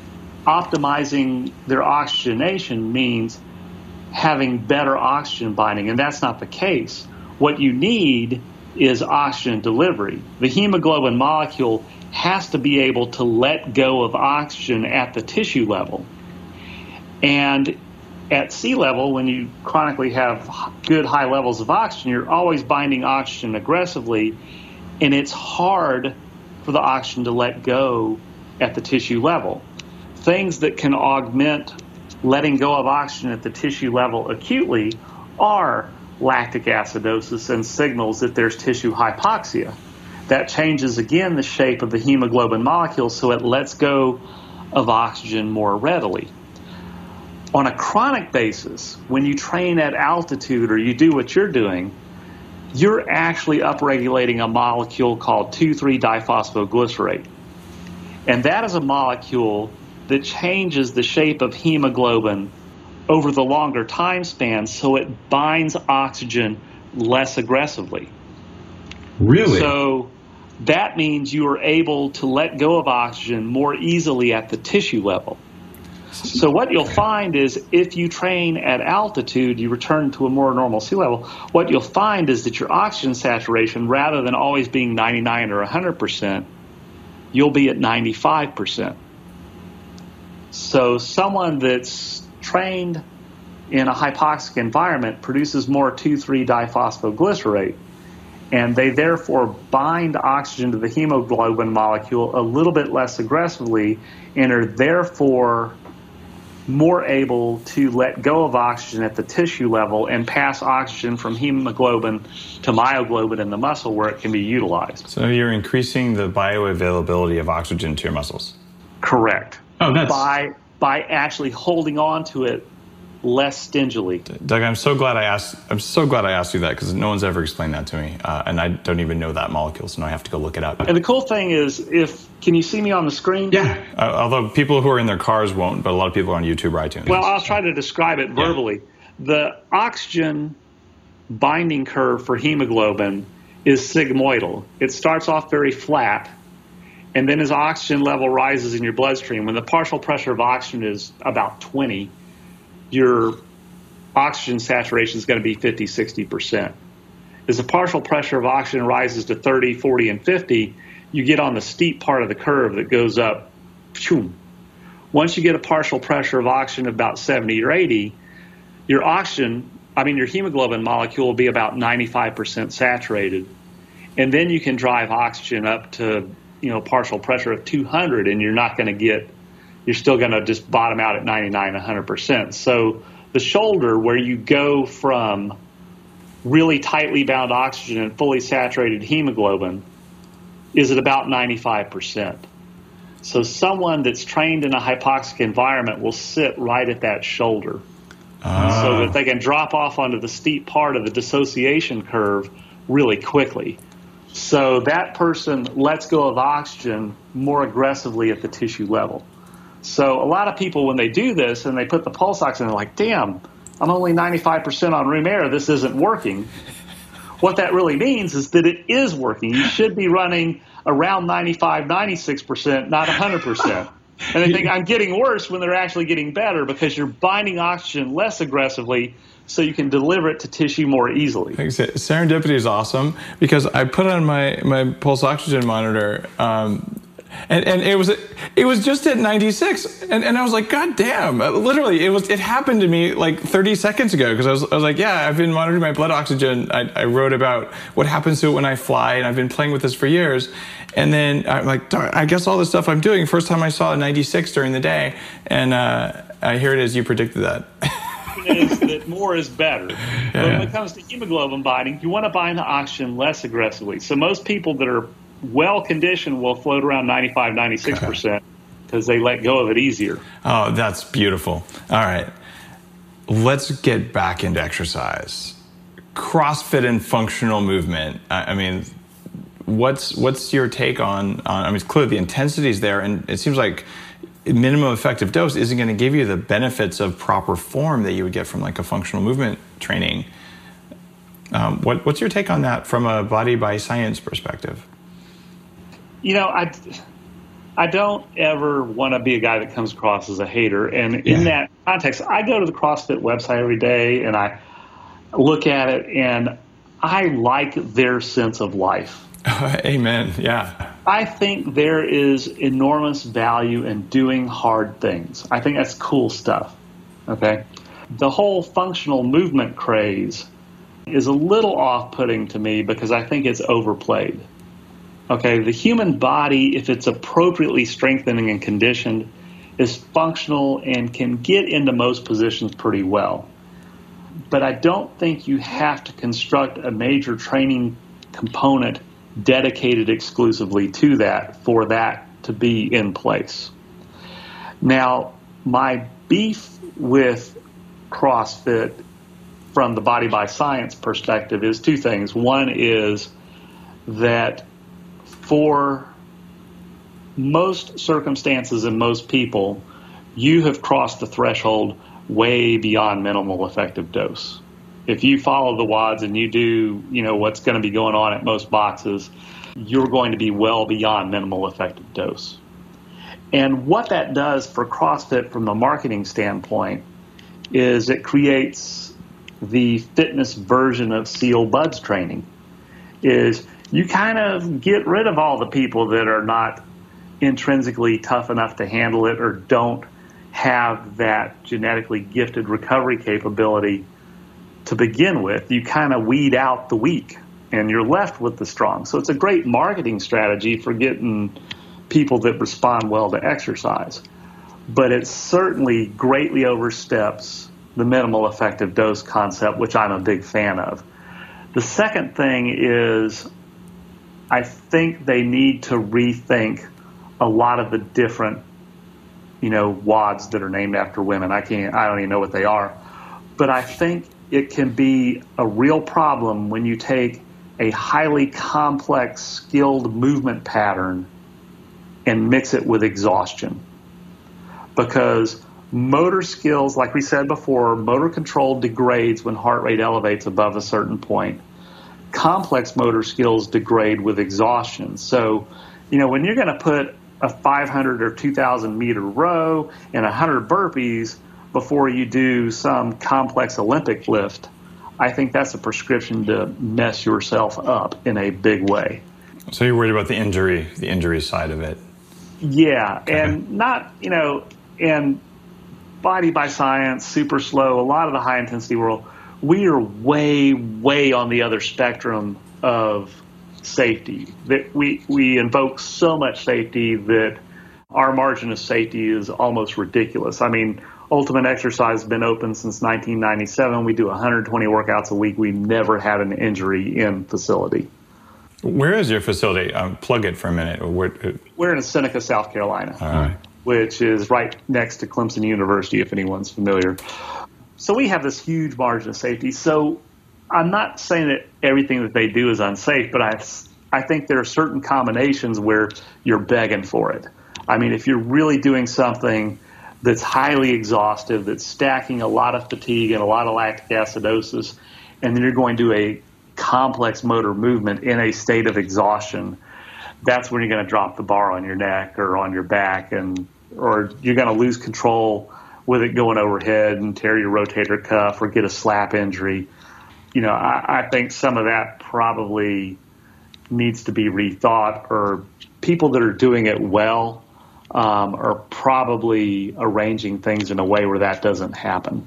D: optimizing their oxygenation means having better oxygen binding, and that's not the case. What you need is oxygen delivery. The hemoglobin molecule has to be able to let go of oxygen at the tissue level. And at sea level, when you chronically have good high levels of oxygen, you're always binding oxygen aggressively, and it's hard for the oxygen to let go at the tissue level. Things that can augment letting go of oxygen at the tissue level acutely are lactic acidosis and signals that there's tissue hypoxia. That changes, again, the shape of the hemoglobin molecule so it lets go of oxygen more readily. On a chronic basis, when you train at altitude or you do what you're doing, you're actually upregulating a molecule called two three diphosphoglycerate. And that is a molecule that changes the shape of hemoglobin over the longer time span so it binds oxygen less aggressively.
E: Really?
D: So that means you are able to let go of oxygen more easily at the tissue level. So what you'll find is if you train at altitude, you return to a more normal sea level, what you'll find is that your oxygen saturation, rather than always being ninety-nine or one hundred percent, you'll be at ninety-five percent. So someone that's trained in a hypoxic environment produces more two three diphosphoglycerate, and they therefore bind oxygen to the hemoglobin molecule a little bit less aggressively and are therefore more able to let go of oxygen at the tissue level and pass oxygen from hemoglobin to myoglobin in the muscle where it can be utilized.
B: So you're increasing the bioavailability of oxygen to your muscles.
D: Correct.
E: Oh, that's...
D: By, by actually holding on to it less stingily.
B: Doug, I'm so glad I asked. I'm so glad I asked you that because no one's ever explained that to me, uh, and I don't even know that molecule, so now I have to go look it up.
D: And the cool thing is, if can you see me on the screen?
E: Yeah.
B: Uh, although people who are in their cars won't, but a lot of people are on YouTube or iTunes.
D: Well, I'll try to describe it verbally. Yeah. The oxygen binding curve for hemoglobin is sigmoidal. It starts off very flat, and then as oxygen level rises in your bloodstream, when the partial pressure of oxygen is about twenty, your oxygen saturation is going to be fifty, sixty percent. As the partial pressure of oxygen rises to thirty, forty, and fifty, you get on the steep part of the curve that goes up. Once you get a partial pressure of oxygen of about seventy or eighty, your oxygen, I mean your hemoglobin molecule will be about ninety-five percent saturated. And then you can drive oxygen up to, you know, partial pressure of two hundred, and you're not going to get you're still going to just bottom out at ninety-nine, one hundred percent. So the shoulder, where you go from really tightly bound oxygen and fully saturated hemoglobin, is at about ninety-five percent. So someone that's trained in a hypoxic environment will sit right at that shoulder uh. so that they can drop off onto the steep part of the dissociation curve really quickly. So that person lets go of oxygen more aggressively at the tissue level. So a lot of people, when they do this and they put the pulse oxygen, they're like, damn, I'm only ninety-five percent on room air. This isn't working. What that really means is that it is working. You should be running around ninety-five, ninety-six percent, not one hundred percent. And they think I'm getting worse when they're actually getting better because you're binding oxygen less aggressively so you can deliver it to tissue more easily.
B: Serendipity is awesome because I put on my, my pulse oxygen monitor um, And and it was it was just at ninety-six, and, and I was like, God damn! Literally, it was it happened to me like thirty seconds ago because I was I was like, yeah, I've been monitoring my blood oxygen. I, I wrote about what happens to it when I fly, and I've been playing with this for years. And then I'm like, I guess all the stuff I'm doing. First time I saw a ninety-six during the day, and uh, I hear it as you predicted that.
D: Is that more is better. Yeah. But when it comes to hemoglobin binding, you want to bind the oxygen less aggressively. So most people that are well-conditioned will float around ninety-five, ninety-six percent because they let go of it easier.
B: Oh, that's beautiful. All right. Let's get back into exercise. CrossFit and functional movement. I, I mean, what's what's your take on, on, I mean, clearly the intensity is there, and it seems like minimum effective dose isn't going to give you the benefits of proper form that you would get from like a functional movement training. Um, what, what's your take on that from a body by science perspective?
D: You know, I, I don't ever want to be a guy that comes across as a hater. And
B: Yeah.
D: in that context, I go to the CrossFit website every day and I look at it, and I like their sense of life.
B: Amen. Yeah.
D: I think there is enormous value in doing hard things. I think that's cool stuff. Okay. The whole functional movement craze is a little off-putting to me because I think it's overplayed. Okay. The human body, if it's appropriately strengthening and conditioned, is functional and can get into most positions pretty well. But I don't think you have to construct a major training component dedicated exclusively to that for that to be in place. Now, my beef with CrossFit from the Body by Science perspective is two things. One is that for most circumstances and most people, you have crossed the threshold way beyond minimal effective dose. If you follow the W O Ds and you do, you know, what's going to be going on at most boxes, you're going to be well beyond minimal effective dose. And what that does for CrossFit from the marketing standpoint is it creates the fitness version of SEAL BUD/S training. Is you kind of get rid of all the people that are not intrinsically tough enough to handle it or don't have that genetically gifted recovery capability to begin with. You kind of weed out the weak and you're left with the strong. So it's a great marketing strategy for getting people that respond well to exercise. But it certainly greatly oversteps the minimal effective dose concept, which I'm a big fan of. The second thing is I think they need to rethink a lot of the different, you know, W O Ds that are named after women. I can't, I don't even know what they are. But I think it can be a real problem when you take a highly complex, skilled movement pattern and mix it with exhaustion. Because motor skills, like we said before, motor control degrades when heart rate elevates above a certain point. Complex motor skills degrade with exhaustion. So, you know, when you're going to put a five hundred or two thousand meter row and one hundred burpees before you do some complex Olympic lift, I think that's a prescription to mess yourself up in a big way.
B: So you're worried about the injury, the injury side of it.
D: Yeah,
B: okay.
D: And not, you know, in Body by Science, Super Slow, a lot of the high-intensity world, we are way, way on the other spectrum of safety. That we, we invoke so much safety that our margin of safety is almost ridiculous. I mean, Ultimate Exercise has been open since nineteen ninety-seven. We do one hundred twenty workouts a week. We've never had an injury in facility.
B: Where is your facility? Um, plug it for a minute. Where,
D: We're in Seneca, South Carolina,
B: all right.
D: which is right next to Clemson University, if anyone's familiar. So we have this huge margin of safety. So I'm not saying that everything that they do is unsafe, but I, I think there are certain combinations where you're begging for it. I mean, if you're really doing something that's highly exhaustive, that's stacking a lot of fatigue and a lot of lactic acidosis, and then you're going to do a complex motor movement in a state of exhaustion, that's when you're going to drop the bar on your neck or on your back, and or you're going to lose control with it going overhead and tear your rotator cuff or get a slap injury. You know, I, I think some of that probably needs to be rethought, or people that are doing it well um, are probably arranging things in a way where that doesn't happen.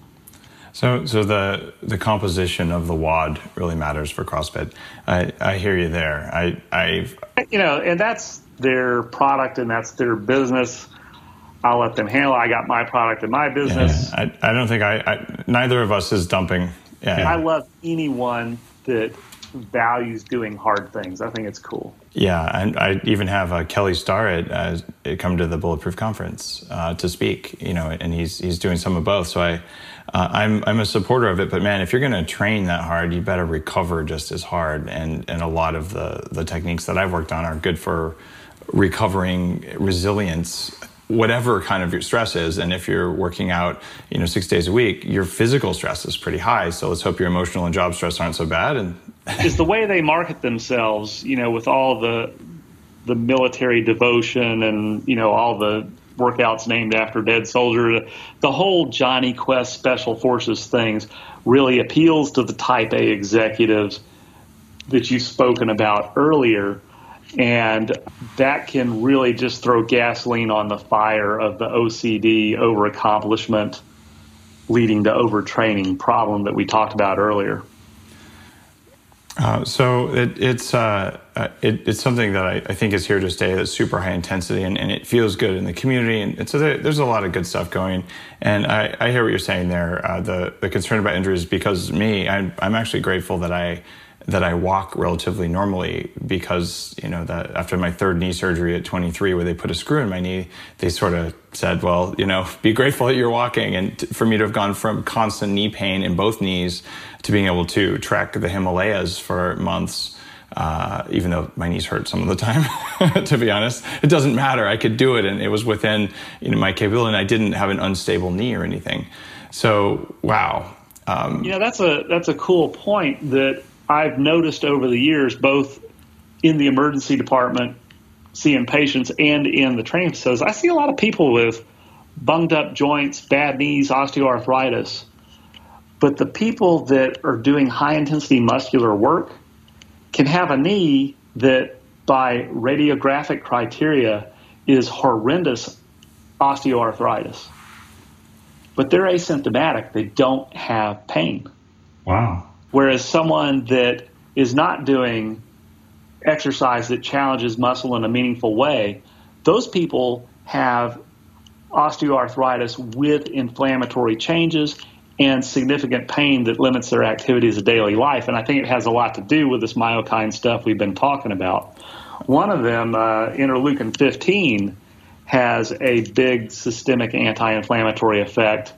B: So, so the the composition of the W O D really matters for CrossFit. I, I hear you there. I, I,
D: you know, and that's their product and that's their business. I'll let them handle it. I got my product and my business.
B: Yeah, I, I don't think I, I. Neither of us is dumping. Yeah.
D: I love anyone that values doing hard things. I think it's cool.
B: Yeah, and I even have uh, Kelly Starrett uh, come to the Bulletproof Conference uh, to speak. You know, and he's he's doing some of both. So I. Uh, I'm I'm a supporter of it, but man, if you're going to train that hard, you better recover just as hard. And and a lot of the the techniques that I've worked on are good for recovering resilience, whatever kind of your stress is. And if you're working out, you know, six days a week, your physical stress is pretty high. So let's hope your emotional and job stress aren't so bad. And
D: it's the way they market themselves, you know, with all the the military devotion and you know all the workouts named after dead soldiers. The whole Johnny Quest Special Forces things really appeals to the type A executives that you've spoken about earlier. And that can really just throw gasoline on the fire of the O C D, overaccomplishment, leading to overtraining problem that we talked about earlier.
B: Uh, so it, it's uh, uh, it, it's something that I, I think is here to stay. That's super high intensity, and, and it feels good in the community. And, and so there, there's a lot of good stuff going. And I, I hear what you're saying there. Uh, the the concern about injuries, because me, I'm, I'm actually grateful that I that I walk relatively normally, because, you know, that after my third knee surgery at twenty-three, where they put a screw in my knee, they sort of said, well, you know, be grateful that you're walking. And t- for me to have gone from constant knee pain in both knees to being able to trek the Himalayas for months, uh, even though my knees hurt some of the time, to be honest, it doesn't matter. I could do it, and it was within, you know, my capability, and I didn't have an unstable knee or anything. So, wow. Um,
D: you know, that's a that's a cool point that I've noticed over the years, both in the emergency department, seeing patients, and in the training facilities. I see a lot of people with bunged up joints, bad knees, osteoarthritis. But the people that are doing high-intensity muscular work can have a knee that, by radiographic criteria, is horrendous osteoarthritis. But they're asymptomatic. They don't have pain.
E: Wow.
D: Whereas someone that is not doing exercise that challenges muscle in a meaningful way, those people have osteoarthritis with inflammatory changes and significant pain that limits their activities of daily life. And I think it has a lot to do with this myokine stuff we've been talking about. One of them, uh, interleukin fifteen, has a big systemic anti-inflammatory effect,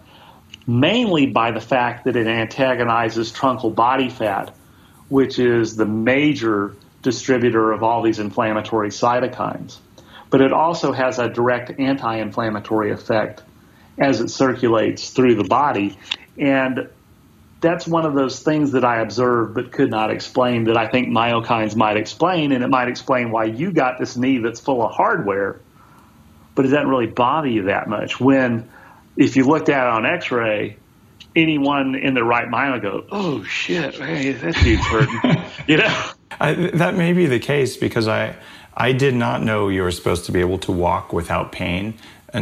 D: mainly by the fact that it antagonizes truncal body fat, which is the major distributor of all these inflammatory cytokines. But it also has a direct anti-inflammatory effect as it circulates through the body. And that's one of those things that I observed but could not explain that I think myokines might explain, and it might explain why you got this knee that's full of hardware, but it doesn't really bother you that much. When, if you looked at it on x-ray, anyone in their right mind would go, oh, shit, hey, that dude's hurting. You know?
B: I, that may be the case, because I, I did not know you were supposed to be able to walk without pain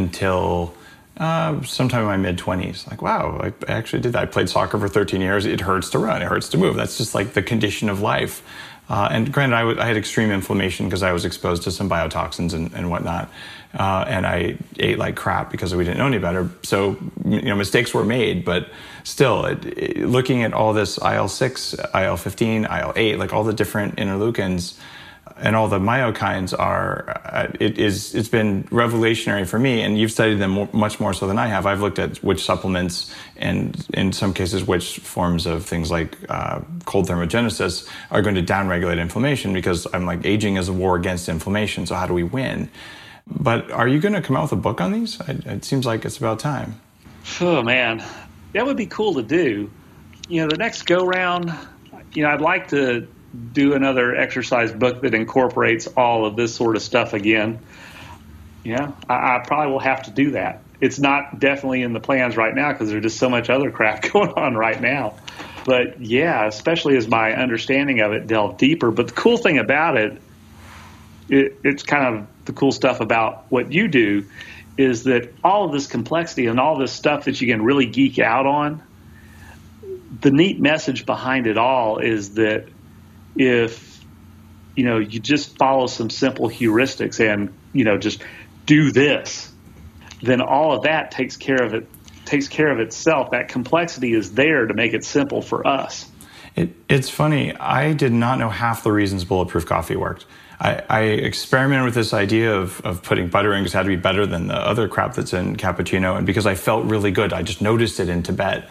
B: until uh, sometime in my mid-twenties. Like, wow, I, I actually did that. I played soccer for thirteen years. It hurts to run. It hurts to move. That's just like the condition of life. Uh, and granted, I, w- I had extreme inflammation because I was exposed to some biotoxins and, and whatnot. Uh, and I ate like crap because we didn't know any better. So, you know, mistakes were made, but still, it, it, looking at all this I L six, I L fifteen, I L eight, like all the different interleukins and all the myokines are, uh, it is, it's been revolutionary for me. And you've studied them more, much more so than I have. I've looked at which supplements and in some cases, which forms of things like uh, cold thermogenesis are going to downregulate inflammation, because I'm like, aging is a war against inflammation. So how do we win? But are you going to come out with a book on these? It, it seems like it's about time.
D: Oh, man. That would be cool to do. You know, the next go-round, you know, I'd like to do another exercise book that incorporates all of this sort of stuff again. Yeah, I, I probably will have to do that. It's not definitely in the plans right now because there's just so much other crap going on right now. But, yeah, especially as my understanding of it delved deeper. But the cool thing about it, it it's kind of the cool stuff about what you do is that all of this complexity and all this stuff that you can really geek out on, the neat message behind it all is that if, you know, you just follow some simple heuristics and, you know, just do this, then all of that takes care of it, takes care of itself. That complexity is there to make it simple for us.
B: It, it's funny. I did not know half the reasons Bulletproof Coffee worked. I, I experimented with this idea of, of putting butter in because it had to be better than the other crap that's in cappuccino. And because I felt really good, I just noticed it in Tibet.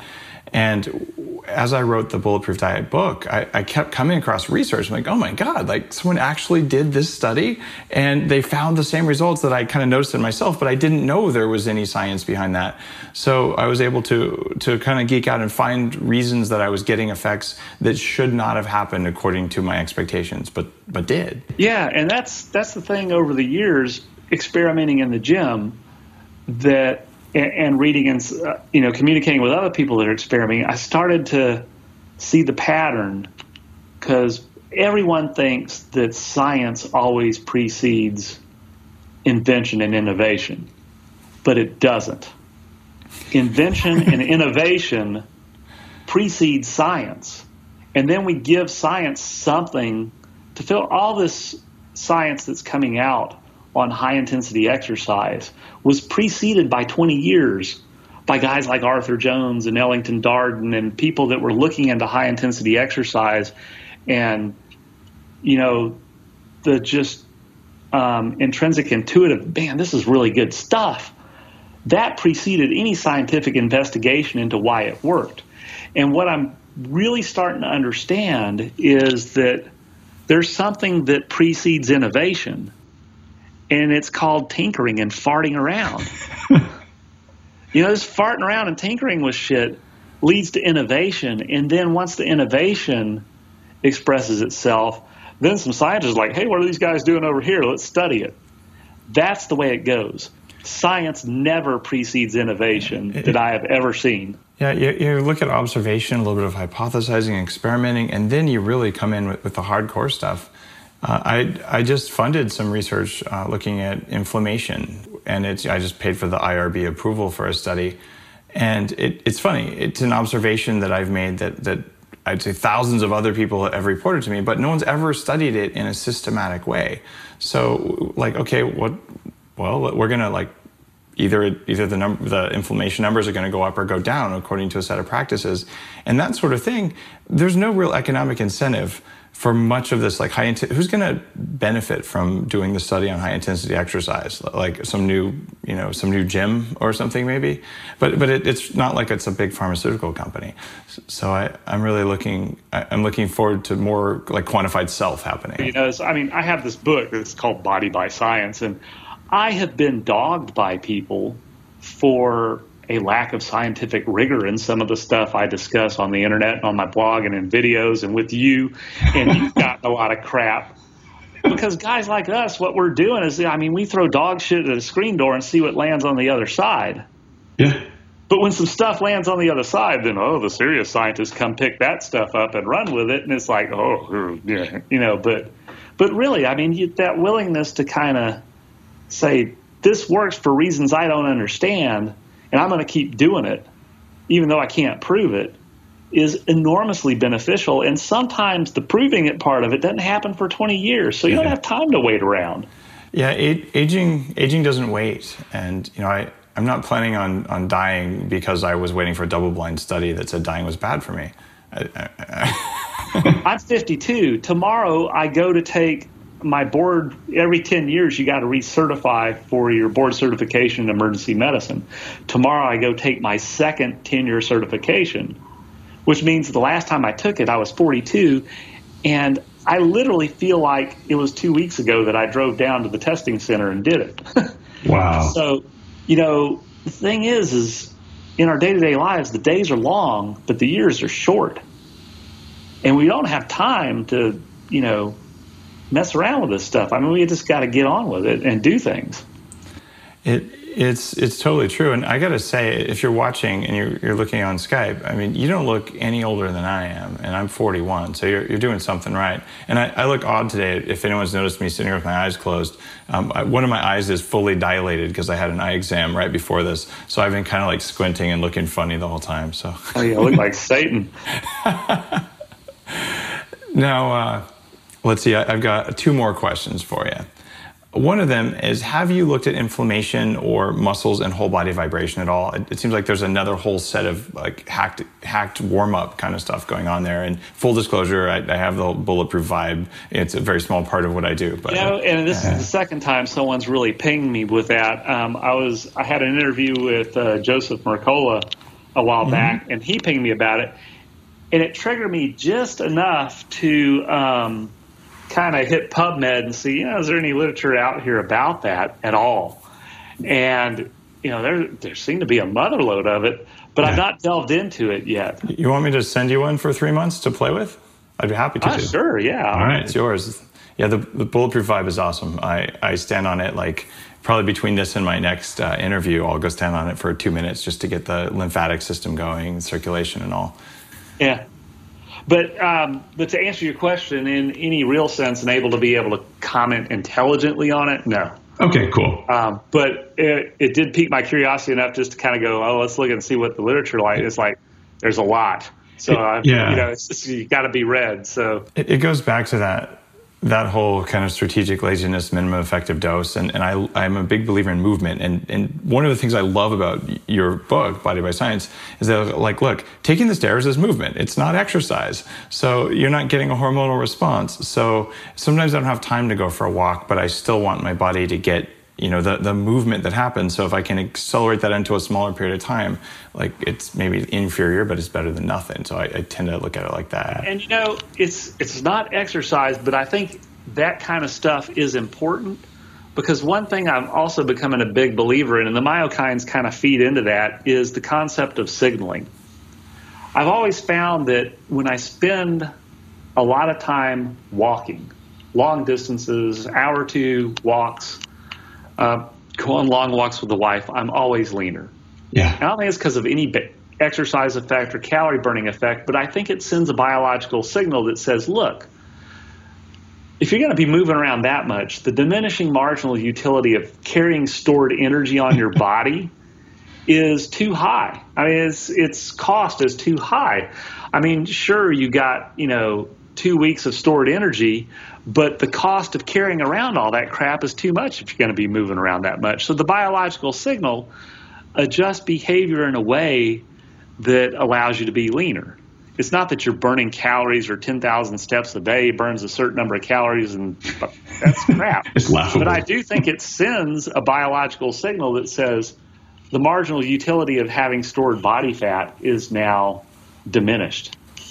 B: And as I wrote the Bulletproof Diet book, I, I kept coming across research. I'm like, oh my God, like someone actually did this study and they found the same results that I kind of noticed in myself, but I didn't know there was any science behind that. So I was able to, to kind of geek out and find reasons that I was getting effects that should not have happened according to my expectations, but, but did.
D: Yeah. And that's, that's the thing over the years, experimenting in the gym that, and reading and, uh, you know, communicating with other people that are experimenting, I started to see the pattern because everyone thinks that science always precedes invention and innovation, but it doesn't. Invention and innovation precedes science, and then we give science something to fill. All this science that's coming out on high-intensity exercise was preceded by twenty years by guys like Arthur Jones and Ellington Darden and people that were looking into high-intensity exercise and, you know, the just um, intrinsic, intuitive, man, this is really good stuff. That preceded any scientific investigation into why it worked. And what I'm really starting to understand is that there's something that precedes innovation, and it's called tinkering and farting around. You know, this farting around and tinkering with shit leads to innovation, and then once the innovation expresses itself, then some scientists are like, hey, what are these guys doing over here? Let's study it. That's the way it goes. Science never precedes innovation that I have ever seen.
B: Yeah, you, you look at observation, a little bit of hypothesizing, experimenting, and then you really come in with, with the hardcore stuff. Uh, I I just funded some research uh, looking at inflammation, and it's I just paid for the I R B approval for a study. And it, it's funny, it's an observation that I've made that, that I'd say thousands of other people have reported to me, but no one's ever studied it in a systematic way. So, like, okay, what... Well, we're going to like either either the number the inflammation numbers are going to go up or go down according to a set of practices, and that sort of thing. There's no real economic incentive for much of this. Like high intensity, who's going to benefit from doing the study on high intensity exercise? Like some new, you know, some new gym or something maybe. But but it, it's not like it's a big pharmaceutical company. So I I'm really looking I'm looking forward to more like quantified self happening.
D: You know, I mean, I have this book that's called Body by Science, and I have been dogged by people for a lack of scientific rigor in some of the stuff I discuss on the internet and on my blog and in videos and with you, and you've gotten a lot of crap. Because guys like us, what we're doing is, I mean, we throw dog shit at a screen door and see what lands on the other side.
E: Yeah.
D: But when some stuff lands on the other side, then, oh, the serious scientists come pick that stuff up and run with it, and it's like, oh, yeah, you know, but, but really, I mean, you, that willingness to kind of say, this works for reasons I don't understand, and I'm going to keep doing it, even though I can't prove it, is enormously beneficial. And sometimes the proving it part of it doesn't happen for twenty years, so you yeah. don't have time to wait around.
B: Yeah, aging aging doesn't wait. And, you know, I, I'm not planning on, on dying because I was waiting for a double-blind study that said dying was bad for me. I, I, I
D: I'm fifty-two. Tomorrow I go to take my board. Every ten years you got to recertify for your board certification in emergency medicine. Tomorrow I go take my second ten-year certification, which means the last time I took it I was forty-two, and I literally feel like it was two weeks ago that I drove down to the testing center and did it.
E: Wow.
D: So, you know, the thing is, is in our day-to-day lives, the days are long, but the years are short. And we don't have time to, you know, mess around with this stuff. I mean, we just got to get on with it and do things.
B: It it's it's totally true. And I got to say, if you're watching and you're you're looking on Skype, I mean, you don't look any older than I am, and I'm forty-one. So you're you're doing something right. And I, I look odd today. If anyone's noticed me sitting here with my eyes closed, um, I, one of my eyes is fully dilated because I had an eye exam right before this. So I've been kind of like squinting and looking funny the whole time. So
D: oh, you look like Satan.
B: Now. Uh, Let's see, I've got two more questions for you. One of them is, have you looked at inflammation or muscles and whole body vibration at all? It, it seems like there's another whole set of like hacked hacked warm-up kind of stuff going on there. And full disclosure, I, I have the Bulletproof Vibe. It's a very small part of what I do. But,
D: you know, and this
B: uh,
D: is the second time someone's really pinged me with that. Um, I was I had an interview with uh, Joseph Mercola a while mm-hmm. back, and he pinged me about it. And it triggered me just enough to um, – kind of hit PubMed and see, you know, is there any literature out here about that at all? And, you know, there there seemed to be a motherload of it, but yeah. I've not delved into it yet.
B: You want me to send you one for three months to play with? I'd be happy to.
D: Ah,
B: do.
D: Sure, yeah.
B: All right, it's yours. Yeah, the, the Bulletproof Vibe is awesome. I, I stand on it like probably between this and my next uh, interview, I'll go stand on it for two minutes just to get the lymphatic system going, circulation and all.
D: Yeah. But um, but to answer your question, in any real sense, and able to be able to comment intelligently on it, no.
E: Okay, cool.
D: Um, but it, it did pique my curiosity enough just to kind of go, oh, let's look and see what the literature like. It's like there's a lot, so I,
E: yeah.
D: you know, it's just, you got to be read. So
B: it, it goes back to that that whole kind of strategic laziness, minimum effective dose, and and I I'm a big believer in movement. And and one of the things I love about your book, Body by Science, is that like, look, taking the stairs is movement. It's not exercise, so you're not getting a hormonal response. So sometimes I don't have time to go for a walk, but I still want my body to get, you know, the, the movement that happens. So if I can accelerate that into a smaller period of time, like it's maybe inferior, but it's better than nothing. So I, I tend to look at it like that.
D: And, you know, it's it's not exercise, but I think that kind of stuff is important because one thing I'm also becoming a big believer in, and the myokines kind of feed into that, is the concept of signaling. I've always found that when I spend a lot of time walking, long distances, hour or two walks, Uh, go on long walks with the wife, I'm always leaner.
E: Yeah.
D: I don't think it's because of any exercise effect or calorie burning effect, but I think it sends a biological signal that says, look, if you're going to be moving around that much, the diminishing marginal utility of carrying stored energy on your body is too high. I mean, its its cost is too high. I mean, sure, you got, you know, two weeks of stored energy, but the cost of carrying around all that crap is too much if you're going to be moving around that much. So the biological signal adjusts behavior in a way that allows you to be leaner. It's not that you're burning calories or ten thousand steps a day burns a certain number of calories, and that's crap.
E: It's laughable.
D: But I do think it sends a biological signal that says the marginal utility of having stored body fat is now diminished.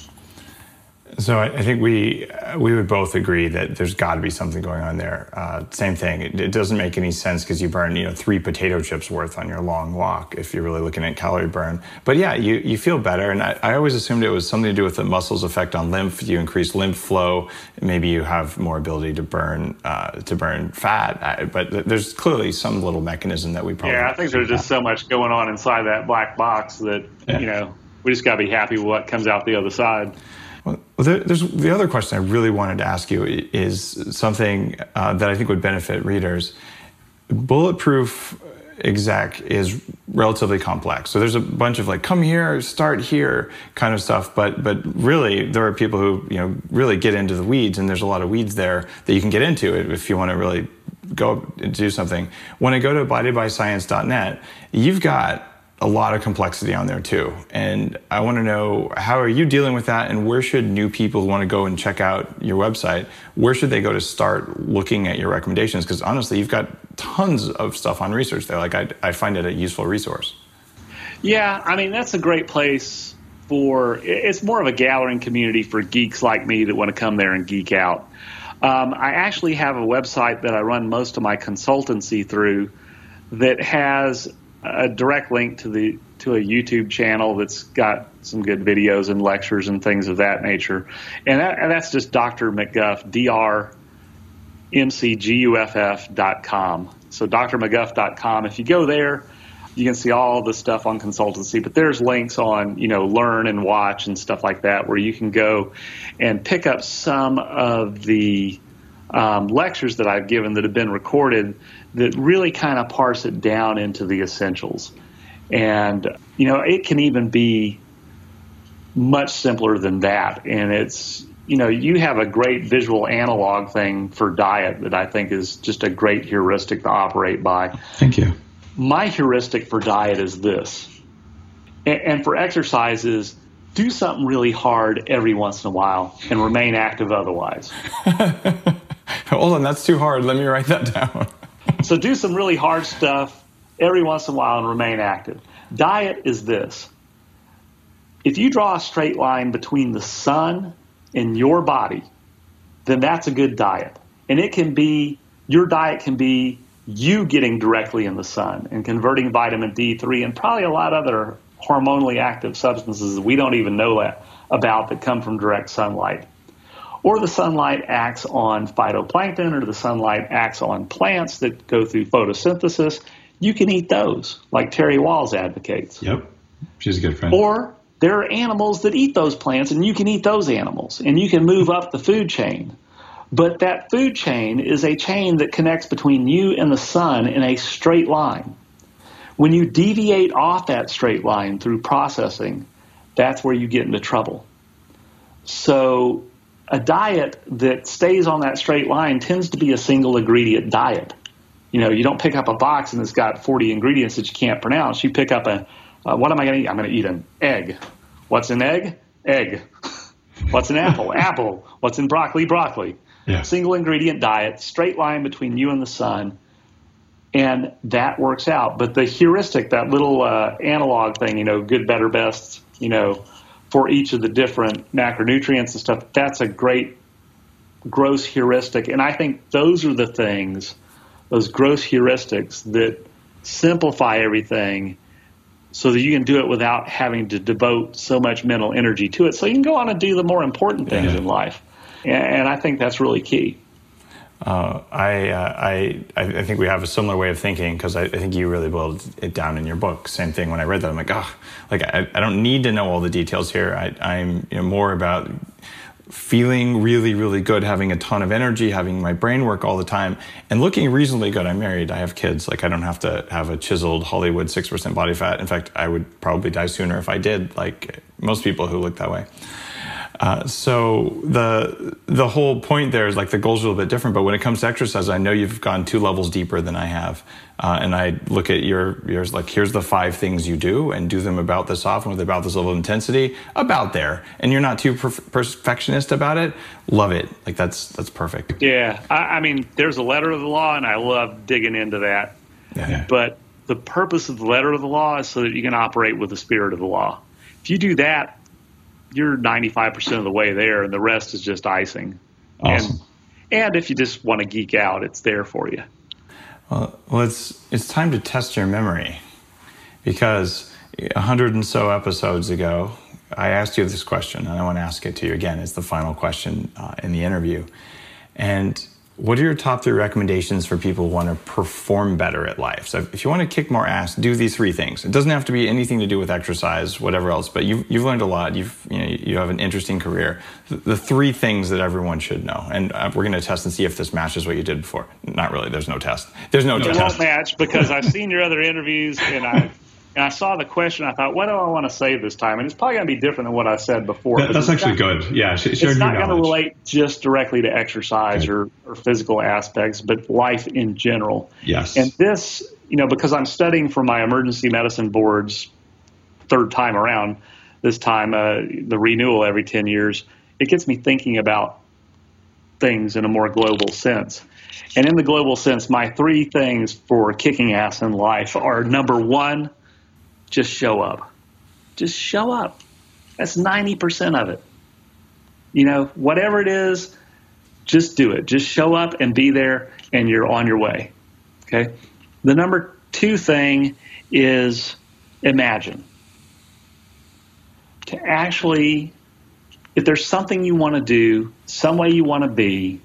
B: So I, I think we uh, we would both agree that there's got to be something going on there. Uh, same thing. It, it doesn't make any sense because you burn, you know, three potato chips worth on your long walk if you're really looking at calorie burn. But yeah, you, you feel better. And I, I always assumed it was something to do with the muscle's effect on lymph. You increase lymph flow, maybe you have more ability to burn uh, to burn fat. I, but th- there's clearly some little mechanism that we probably
D: yeah. I think there's just so much going on inside that black box that yeah. you know we just got to be happy with what comes out the other side.
B: Well, there, there's the other question I really wanted to ask you is something uh, that I think would benefit readers. Bulletproof exec is relatively complex. So there's a bunch of like, come here, start here kind of stuff. But but really, there are people who, you know, really get into the weeds, and there's a lot of weeds there that you can get into if you want to really go and do something. When I go to body by science dot net, you've got a lot of complexity on there too. And I want to know, how are you dealing with that, and where should new people who want to go and check out your website, where should they go to start looking at your recommendations? Because honestly, you've got tons of stuff on research there. Like I, I find it a useful resource.
D: Yeah, I mean, that's a great place for, it's more of a gathering community for geeks like me that want to come there and geek out. Um, I actually have a website that I run most of my consultancy through that has a direct link to the to a YouTube channel that's got some good videos and lectures and things of that nature, and, that, and that's just Doctor McGuff, D R M C G U F F dot com. So D R McGuff dot com. If you go there, you can see all the stuff on consultancy, but there's links on, you know, learn and watch and stuff like that, where you can go and pick up some of the um, lectures that I've given that have been recorded that really kind of parse it down into the essentials. And, you know, it can even be much simpler than that. And it's, you know, you have a great visual analog thing for diet that I think is just a great heuristic to operate by.
E: Thank you.
D: My heuristic for diet is this. And, and for exercise is do something really hard every once in a while and remain active otherwise.
B: Hold on, that's too hard. Let me write that down.
D: So do some really hard stuff every once in a while and remain active. Diet is this. If you draw a straight line between the sun and your body, then that's a good diet. And it can be, your diet can be you getting directly in the sun and converting vitamin D three and probably a lot of other hormonally active substances that we don't even know about that come from direct sunlight. Or the sunlight acts on phytoplankton, or the sunlight acts on plants that go through photosynthesis. You can eat those, like Terry Walls advocates.
E: Yep, she's a good friend.
D: Or there are animals that eat those plants, and you can eat those animals, and you can move up the food chain. But that food chain is a chain that connects between you and the sun in a straight line. When you deviate off that straight line through processing, that's where you get into trouble. So a diet that stays on that straight line tends to be a single ingredient diet. You know, you don't pick up a box and it's got forty ingredients that you can't pronounce. You pick up a, uh, what am I going to eat? I'm going to eat an egg. What's an egg? Egg. What's an apple? Apple. What's in broccoli? Broccoli.
E: Yeah.
D: Single ingredient diet, straight line between you and the sun, and that works out. But the heuristic, that little uh, analog thing, you know, good, better, best, you know, for each of the different macronutrients and stuff, that's a great gross heuristic. And I think those are the things, those gross heuristics that simplify everything so that you can do it without having to devote so much mental energy to it. So you can go on and do the more important things
E: Yeah.
D: in life. And I think that's really key.
B: Uh, I, uh, I I think we have a similar way of thinking, because I, I think you really boiled it down in your book. Same thing when I read that. I'm like, oh, like I, I don't need to know all the details here. I, I'm you know, more about feeling really, really good, having a ton of energy, having my brain work all the time, and looking reasonably good. I'm married. I have kids. Like I don't have to have a chiseled Hollywood six percent body fat. In fact, I would probably die sooner if I did, like most people who look that way. Uh, so the the whole point there is like the goal's a little bit different, but when it comes to exercise, I know you've gone two levels deeper than I have, uh, and I look at your yours like here's the five things you do, and do them about this often with about this level of intensity, about there, and you're not too perf- perfectionist about it. Love it, like that's that's perfect.
D: Yeah, I, I mean, there's a letter of the law, and I love digging into that.
B: Yeah.
D: But the purpose of the letter of the law is so that you can operate with the spirit of the law. If you do that, you're ninety-five percent of the way there, and the rest is just icing.
E: Awesome.
D: And, and if you just want to geek out, it's there for you.
B: Well, well, it's it's time to test your memory, because a hundred and so episodes ago, I asked you this question, and I want to ask it to you again. It's the final question uh, in the interview. And what are your top three recommendations for people who want to perform better at life? So if you want to kick more ass, do these three things. It doesn't have to be anything to do with exercise, whatever else, but you've, you've learned a lot. You've, you know, you have an interesting career. The, the three things that everyone should know. And uh, we're going to test and see if this matches what you did before. Not really. There's no test. There's no
D: It
B: test.
D: won't match, because I've seen your other interviews, and I and I saw the question. I thought, what do I want to say this time? And it's probably going to be different than what I said before.
E: That, that's actually
D: not,
E: good. Yeah, sh-
D: It's
E: share
D: not
E: new
D: going to
E: knowledge.
D: relate just directly to exercise or, or physical aspects, but life in general.
E: Yes.
D: And this, you know, because I'm studying for my emergency medicine boards third time around, this time uh, the renewal every ten years, it gets me thinking about things in a more global sense. And in the global sense, my three things for kicking ass in life are, number one, just show up. Just show up. That's ninety percent of it. You know, whatever it is, just do it. Just show up and be there, and you're on your way. Okay? The number two thing is imagine. To actually, if there's something you want to do, some way you want to be,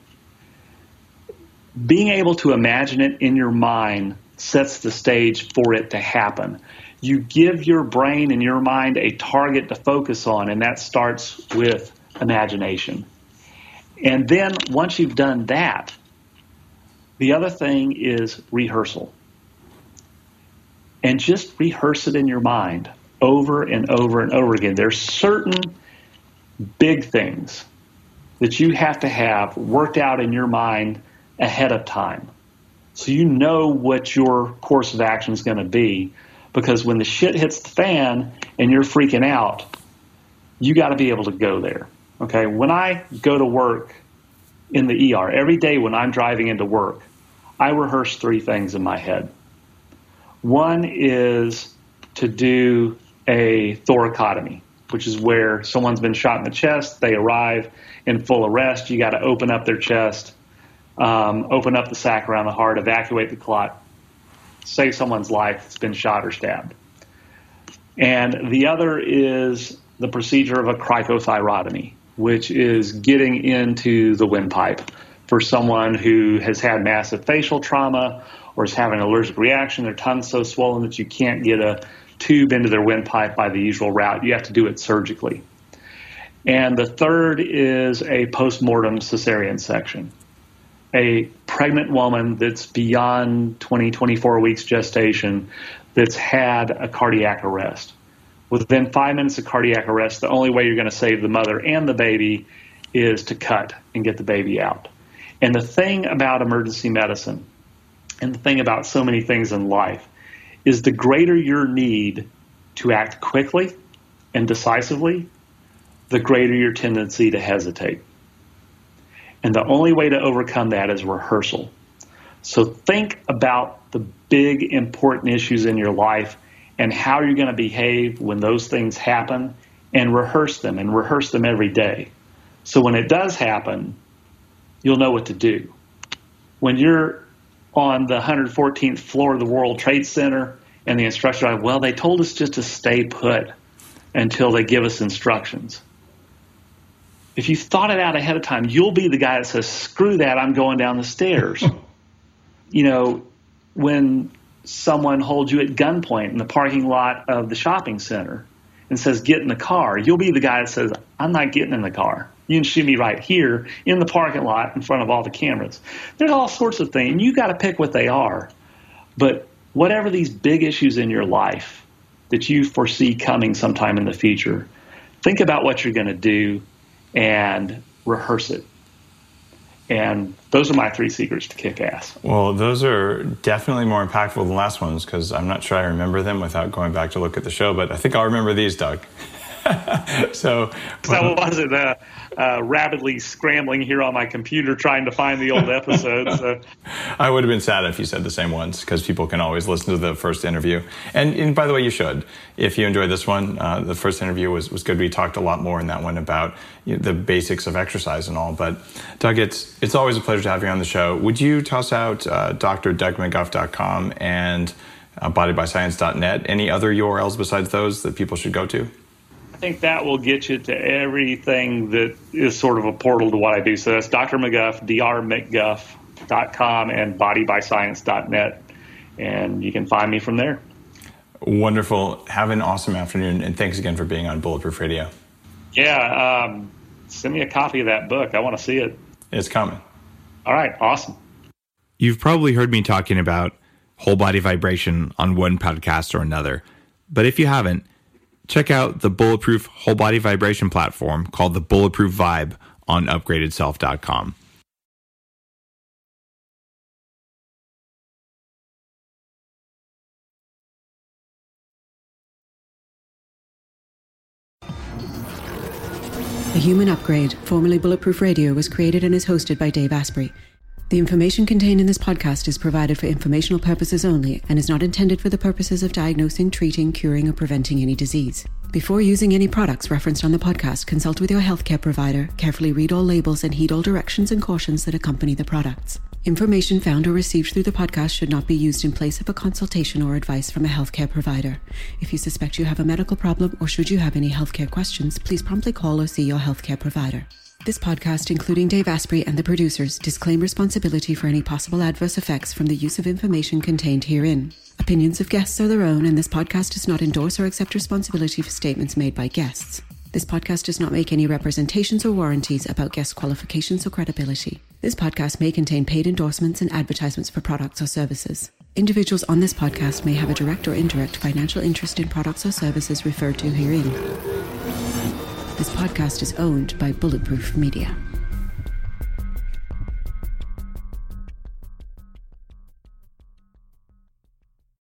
D: being able to imagine it in your mind sets the stage for it to happen. You give your brain and your mind a target to focus on, and that starts with imagination. And then once you've done that, the other thing is rehearsal. And just rehearse it in your mind over and over and over again. There's certain big things that you have to have worked out in your mind ahead of time, so you know what your course of action is going to be. Because when the shit hits the fan and you're freaking out, you got to be able to go there. Okay? When I go to work in the E R, every day when I'm driving into work, I rehearse three things in my head. One is to do a thoracotomy, which is where someone's been shot in the chest. They arrive in full arrest. You got to open up their chest, um, open up the sac around the heart, evacuate the clot, save someone's life that's been shot or stabbed. And the other is the procedure of a cricothyrotomy, which is getting into the windpipe for someone who has had massive facial trauma or is having an allergic reaction. Their tongue's so swollen that you can't get a tube into their windpipe by the usual route. You have to do it surgically. And the third is a postmortem cesarean section. A pregnant woman that's beyond twenty, twenty-four weeks gestation that's had a cardiac arrest. Within five minutes of cardiac arrest, the only way you're going to save the mother and the baby is to cut and get the baby out. And the thing about emergency medicine, and the thing about so many things in life, is the greater your need to act quickly and decisively, the greater your tendency to hesitate. And the only way to overcome that is rehearsal. So think about the big, important issues in your life and how you're going to behave when those things happen, and rehearse them, and rehearse them every day. So when it does happen, you'll know what to do. When you're on the one hundred fourteenth floor of the World Trade Center and the instructor, well, they told us just to stay put until they give us instructions. If you thought it out ahead of time, you'll be the guy that says, screw that, I'm going down the stairs. You know, when someone holds you at gunpoint in the parking lot of the shopping center and says, get in the car, you'll be the guy that says, I'm not getting in the car. You can shoot me right here in the parking lot in front of all the cameras. There's all sorts of things, and you got to pick what they are. But whatever these big issues in your life that you foresee coming sometime in the future, think about what you're going to do and rehearse it. And those are my three secrets to kick ass.
B: Well, those are definitely more impactful than the last ones, because I'm not sure I remember them without going back to look at the show, but I think I'll remember these, Doug. so
D: well, I wasn't uh, uh, rapidly scrambling here on my computer trying to find the old episodes. So.
B: I would have been sad if you said the same ones, because people can always listen to the first interview. And, and by the way, you should. If you enjoyed this one, uh, the first interview was, was good. We talked a lot more in that one about you know, the basics of exercise and all. But Doug, it's it's always a pleasure to have you on the show. Would you toss out uh, D R Doug McGuff dot com and uh, body by science dot net? Any other U R Ls besides those that people should go to?
D: I think that will get you to everything that is sort of a portal to what I do. So that's Doctor McGuff, D R McGuff dot com, and body by science dot net. And you can find me from there.
B: Wonderful. Have an awesome afternoon, and thanks again for being on Bulletproof Radio.
D: Yeah, um, send me a copy of that book. I want to see it.
B: It's coming.
D: All right, awesome.
C: You've probably heard me talking about whole body vibration on one podcast or another. But if you haven't, check out the Bulletproof whole body vibration platform called the Bulletproof Vibe on upgraded self dot com.
A: The Human Upgrade, formerly Bulletproof Radio, was created and is hosted by Dave Asprey. The information contained in this podcast is provided for informational purposes only and is not intended for the purposes of diagnosing, treating, curing, or preventing any disease. Before using any products referenced on the podcast, consult with your healthcare provider, carefully read all labels, and heed all directions and cautions that accompany the products. Information found or received through the podcast should not be used in place of a consultation or advice from a healthcare provider. If you suspect you have a medical problem or should you have any healthcare questions, please promptly call or see your healthcare provider. This podcast, including Dave Asprey and the producers, disclaim responsibility for any possible adverse effects from the use of information contained herein. Opinions of guests are their own, and this podcast does not endorse or accept responsibility for statements made by guests. This podcast does not make any representations or warranties about guest qualifications or credibility. This podcast may contain paid endorsements and advertisements for products or services. Individuals on this podcast may have a direct or indirect financial interest in products or services referred to herein. This podcast is owned by Bulletproof Media.